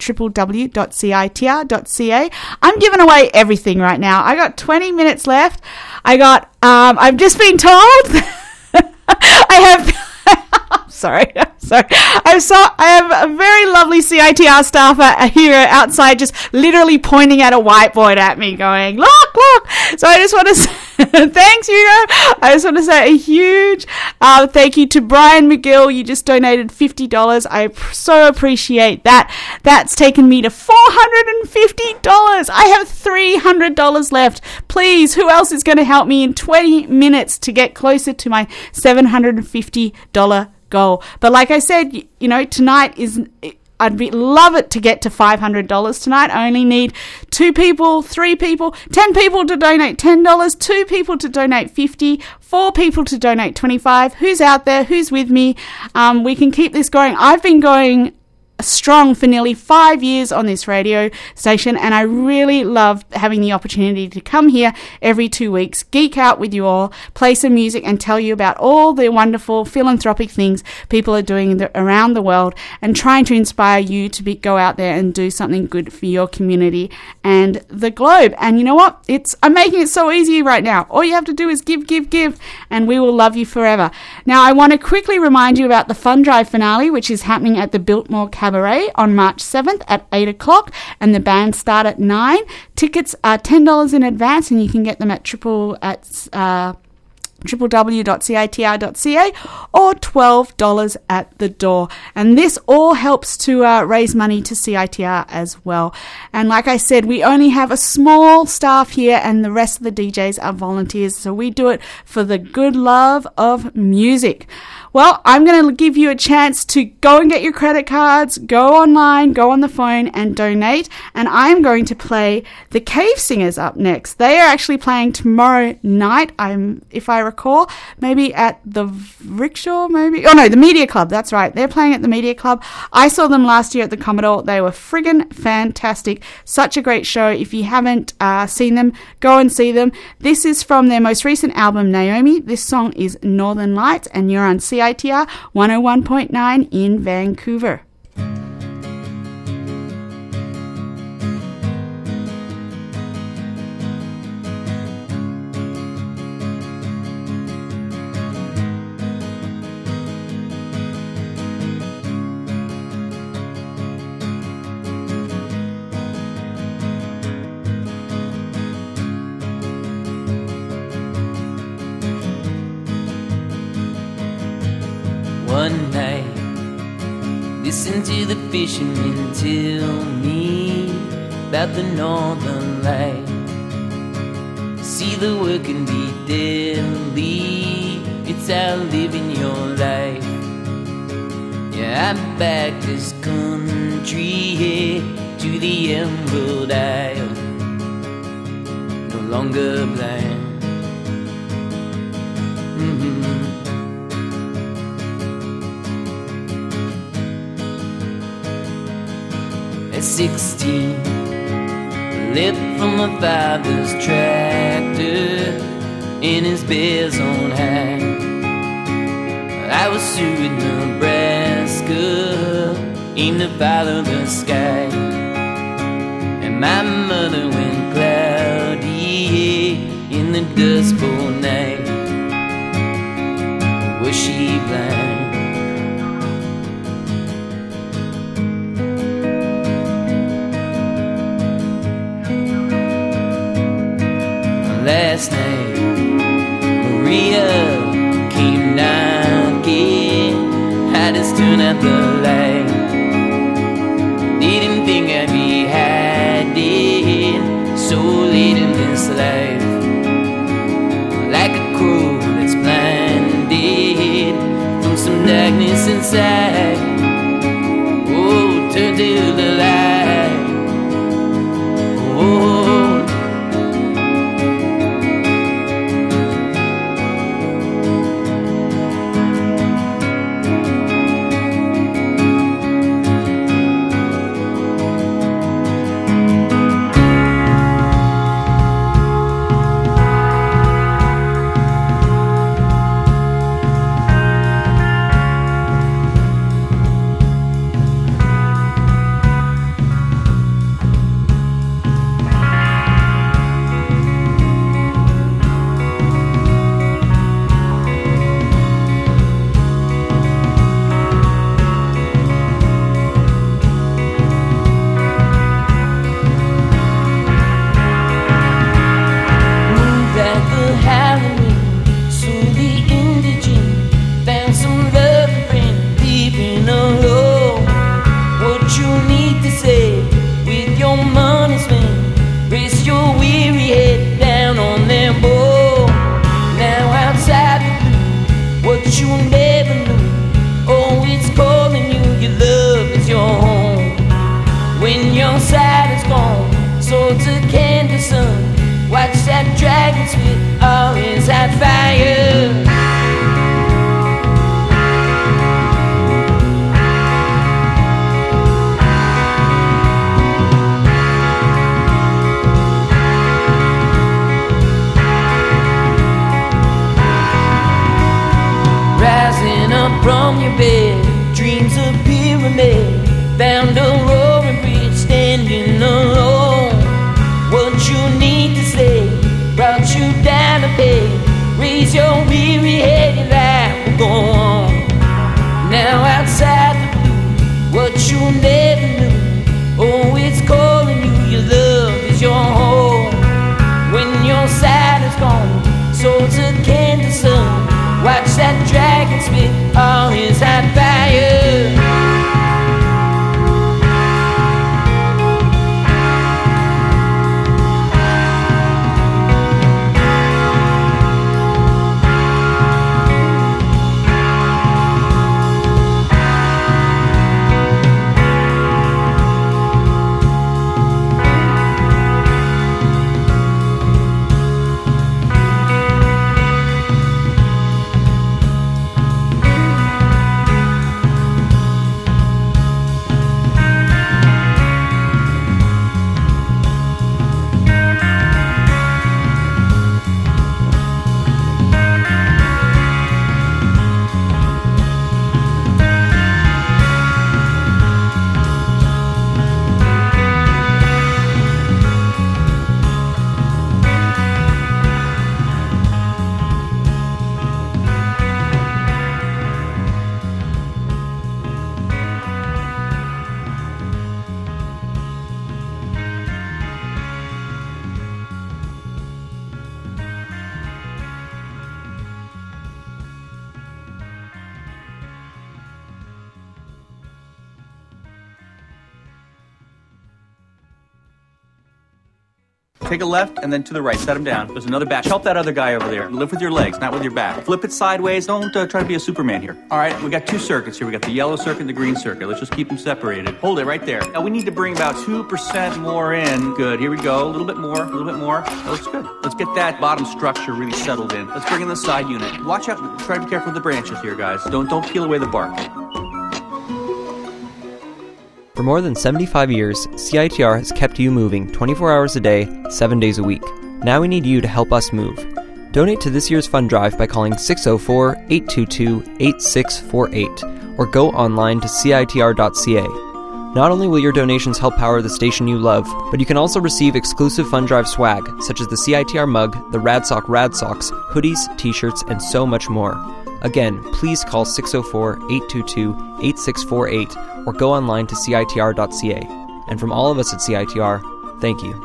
www.citr.ca. I'm giving away everything right now. I got 20 minutes left. I've just been told Sorry. I have a very lovely CITR staffer here outside, just literally pointing at a whiteboard at me going, look. So I just want to say, thanks, Hugo. I just want to say a huge thank you to Brian McGill. You just donated $50. I so appreciate that. That's taken me to $450. I have $300 left. Please, who else is going to help me in 20 minutes to get closer to my $750 goal? But like I said, tonight love it to get to $500 tonight. I only need 2 people, 3 people, 10 people to donate $10, 2 people to donate $50, 4 people to donate $25. Who's out there? Who's with me? We can keep this going. I've been going strong for nearly 5 years on this radio station, and I really love having the opportunity to come here every 2 weeks, geek out with you all, play some music, and tell you about all the wonderful philanthropic things people are doing around the world, and trying to inspire you to go out there and do something good for your community and the globe. And you know what? I'm making it so easy right now. All you have to do is give, and we will love you forever. Now, I want to quickly remind you about the Fund Drive finale, which is happening at the Biltmore Cabaret on March 7th at 8 o'clock, and the band start at 9. Tickets are $10 in advance, and you can get them at www.citr.ca or $12 at the door. And this all helps to raise money to CITR as well. And like I said, we only have a small staff here, and the rest of the DJs are volunteers, so we do it for the good love of music. Well, I'm going to give you a chance to go and get your credit cards, go online, go on the phone and donate. And I'm going to play the Cave Singers up next. They are actually playing tomorrow night, if I recall, maybe at the Rickshaw, the Media Club. That's right. They're playing at the Media Club. I saw them last year at the Commodore. They were friggin' fantastic. Such a great show. If you haven't seen them, go and see them. This is from their most recent album, Naomi. This song is Northern Lights, and you're on CITR 101.9 in Vancouver. Listen to the fishermen tell me about the northern light. See the work can be deadly, it's how living your life. Yeah, I back this country to the Emerald Isle, no longer blind. At 16, left from my father's tractor in his bear's own hand. I was suing Nebraska, aimed to follow the sky, and my mother went cloudy in the Dust Bowl night. Was she blind? Last night, Maria came knocking. I just turned out the light. Didn't think I'd be hiding so late in this life, like a crow that's blinded from some darkness inside. Oh, turn to the light. Oh. From your bed, dreams of pyramid, found a roaring bridge standing alone. What you need to say brought you down to pay. Raise your weary head, your life will go on. Now outside the blue, what you never knew, oh, it's calling you. Your love is your home. When your side is gone, soul's a candle sun. Watch that dragon spit all his hot fire. Take a left and then to the right. Set them down. There's another batch. Help that other guy over there. Lift with your legs, not with your back. Flip it sideways. Don't try to be a Superman here. All right, we got two circuits here. We got the yellow circuit and the green circuit. Let's just keep them separated. Hold it right there. Now we need to bring about 2% more in. Good. Here we go. A little bit more. A little bit more. That looks good. Let's get that bottom structure really settled in. Let's bring in the side unit. Watch out. Try to be careful with the branches here, guys. Don't peel away the bark. For more than 75 years, CITR has kept you moving 24 hours a day, 7 days a week. Now we need you to help us move. Donate to this year's fund drive by calling 604-822-8648 or go online to CITR.ca. Not only will your donations help power the station you love, but you can also receive exclusive fund drive swag, such as the CITR mug, the Rad Socks, hoodies, t-shirts, and so much more. Again, please call 604-822-8648 or go online to CITR.ca. And from all of us at CITR, thank you.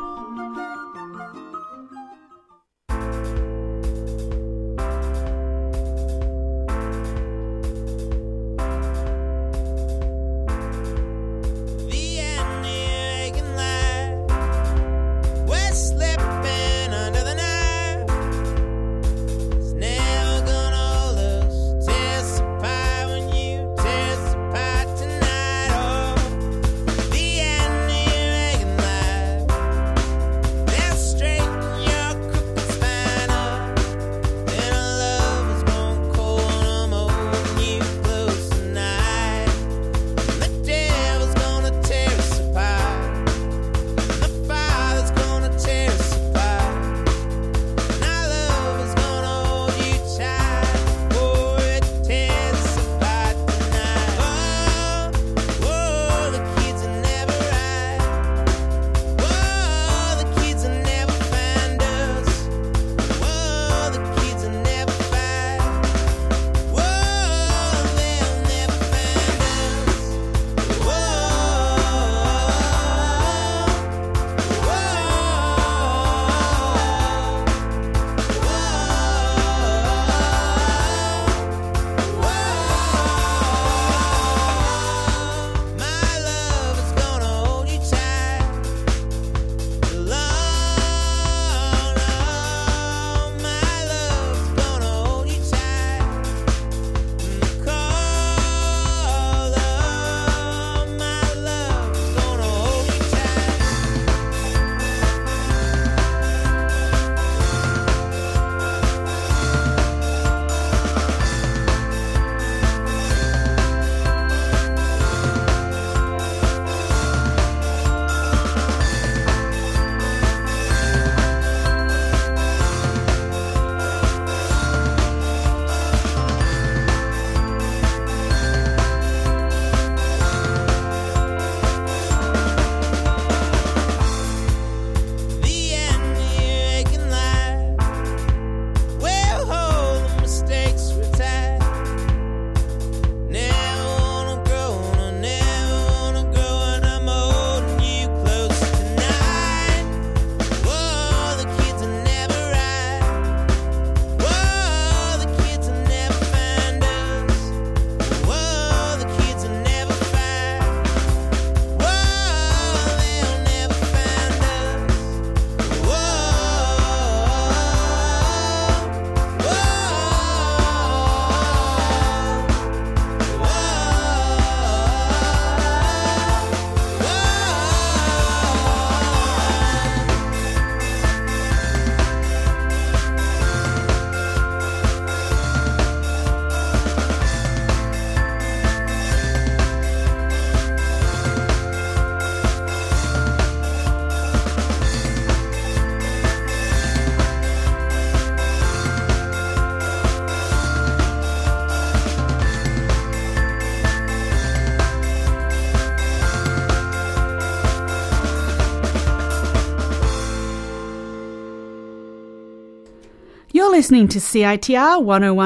You're listening to CITR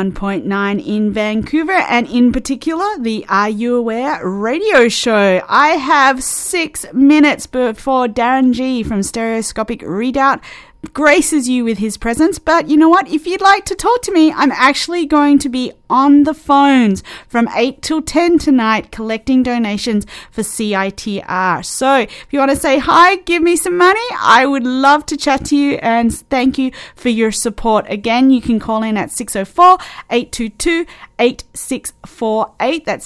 101.9 in Vancouver, and in particular, the Are You Aware radio show. I have 6 minutes before Darren G from Stereoscopic Redoubt graces you with his presence. But you know what? If you'd like to talk to me, I'm actually going to be on the phones from 8 till 10 tonight collecting donations for CITR. So if you want to say hi, give me some money, I would love to chat to you and thank you for your support. Again, you can call in at 604-822-8648. That's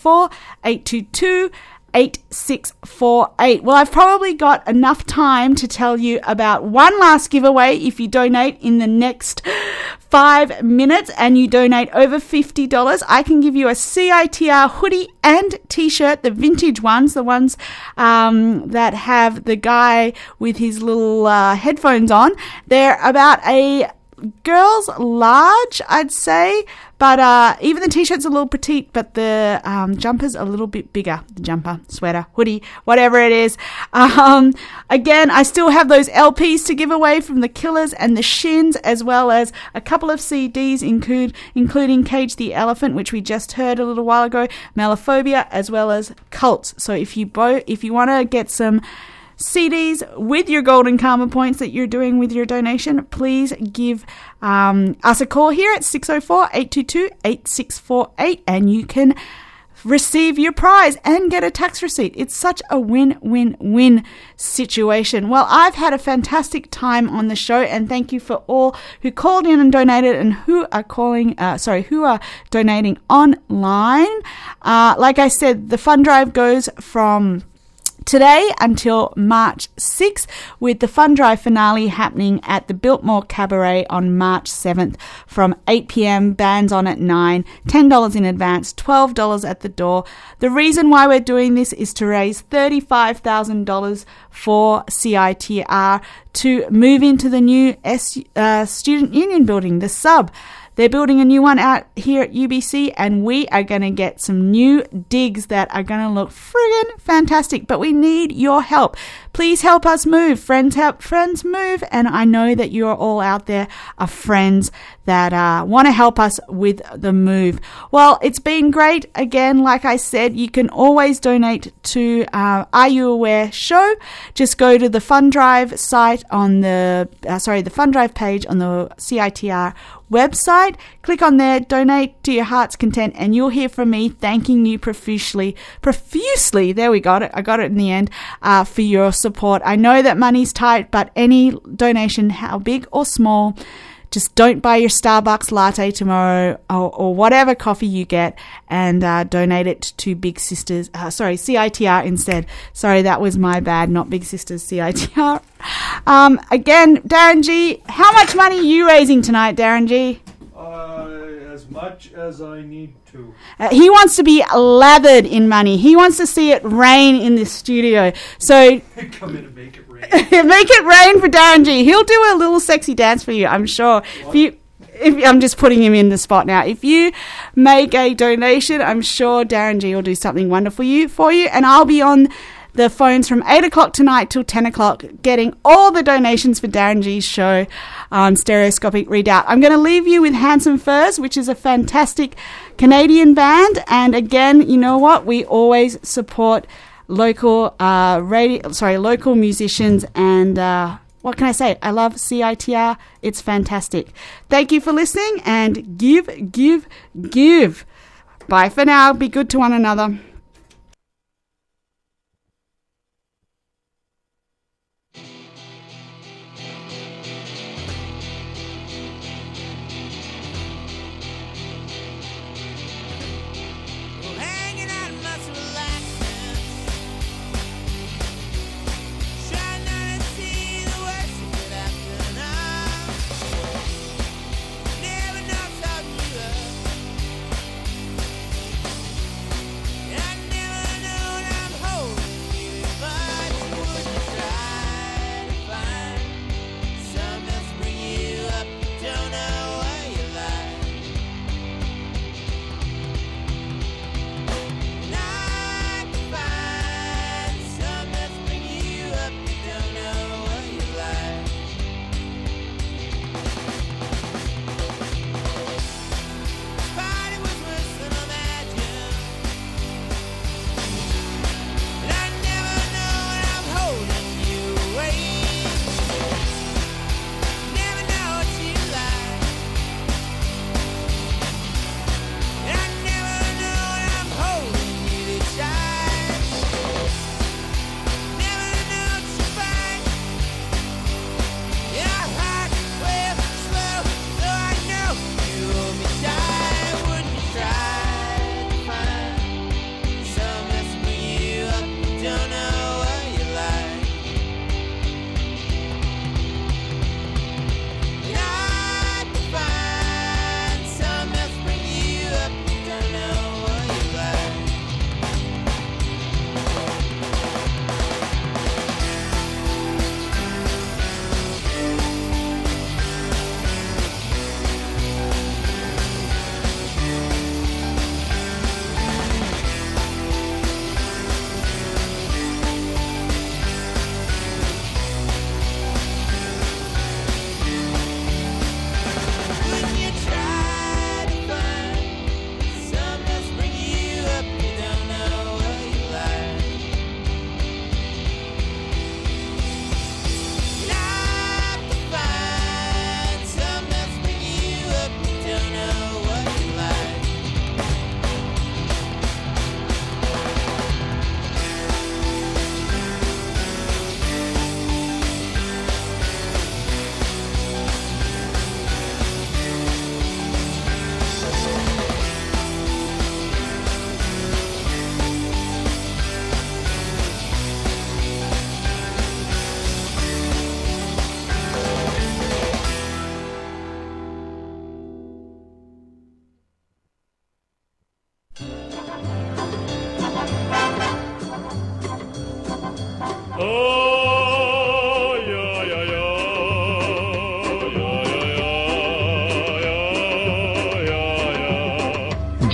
604-822-8648. Well, I've probably got enough time to tell you about one last giveaway. If you donate in the next 5 minutes and you donate over $50, I can give you a CITR hoodie and t-shirt, the vintage ones, the ones that have the guy with his little headphones on. They're about a girl's large, I'd say, but even the t-shirt's a little petite, but the jumper's a little bit bigger. The jumper, sweater, hoodie, whatever it is. Again, I still have those LPs to give away from the Killers and the Shins, as well as a couple of CDs, including Cage the Elephant, which we just heard a little while ago, Melophobia, as well as Cults. So if you want to get some CDs with your Golden Karma points that you're doing with your donation, please give us a call here at 604-822-8648 and you can receive your prize and get a tax receipt. It's such a win-win-win situation. Well, I've had a fantastic time on the show, and thank you for all who called in and donated and who are donating online. Like I said, the fund drive goes from today until March 6th, with the fund drive finale happening at the Biltmore Cabaret on March 7th from 8 p.m, bands on at 9, $10 in advance, $12 at the door. The reason why we're doing this is to raise $35,000 for CITR to move into the new Student Union building, the sub. They're building a new one out here at UBC, and we are going to get some new digs that are going to look friggin' fantastic. But we need your help. Please help us move. Friends help friends move. And I know that you're all out there are friends that want to help us with the move. Well, it's been great. Again, like I said, you can always donate to Are You Aware show. Just go to the Fund Drive site on the Fund Drive page on the CITR website. Click on there, donate to your heart's content, and you'll hear from me thanking you profusely. There we got it. I got it in the end, for your support. I know that money's tight, but any donation, how big or small, just don't buy your Starbucks latte tomorrow or whatever coffee you get, and donate it to Big Sisters, CITR instead. Sorry, that was my bad, not Big Sisters, CITR. Again, Darren G, how much money are you raising tonight, Darren G? As much as I need to. He wants to be lathered in money. He wants to see it rain in the studio. So come in and make it rain. Make it rain for Darren G. He'll do a little sexy dance for you, I'm sure. If I'm just putting him in the spot now. If you make a donation, I'm sure Darren G will do something wonderful for you. And I'll be on the phones from 8 o'clock tonight till 10 o'clock, getting all the donations for Darren G's show on Stereoscopic Redoubt. I'm going to leave you with Handsome Furs, which is a fantastic Canadian band. And again, you know what? We always support local local musicians. And what can I say? I love CITR. It's fantastic. Thank you for listening, and give. Bye for now. Be good to one another. Yeah.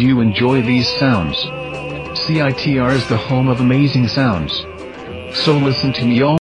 Do you enjoy these sounds? CITR is the home of amazing sounds. So listen to me all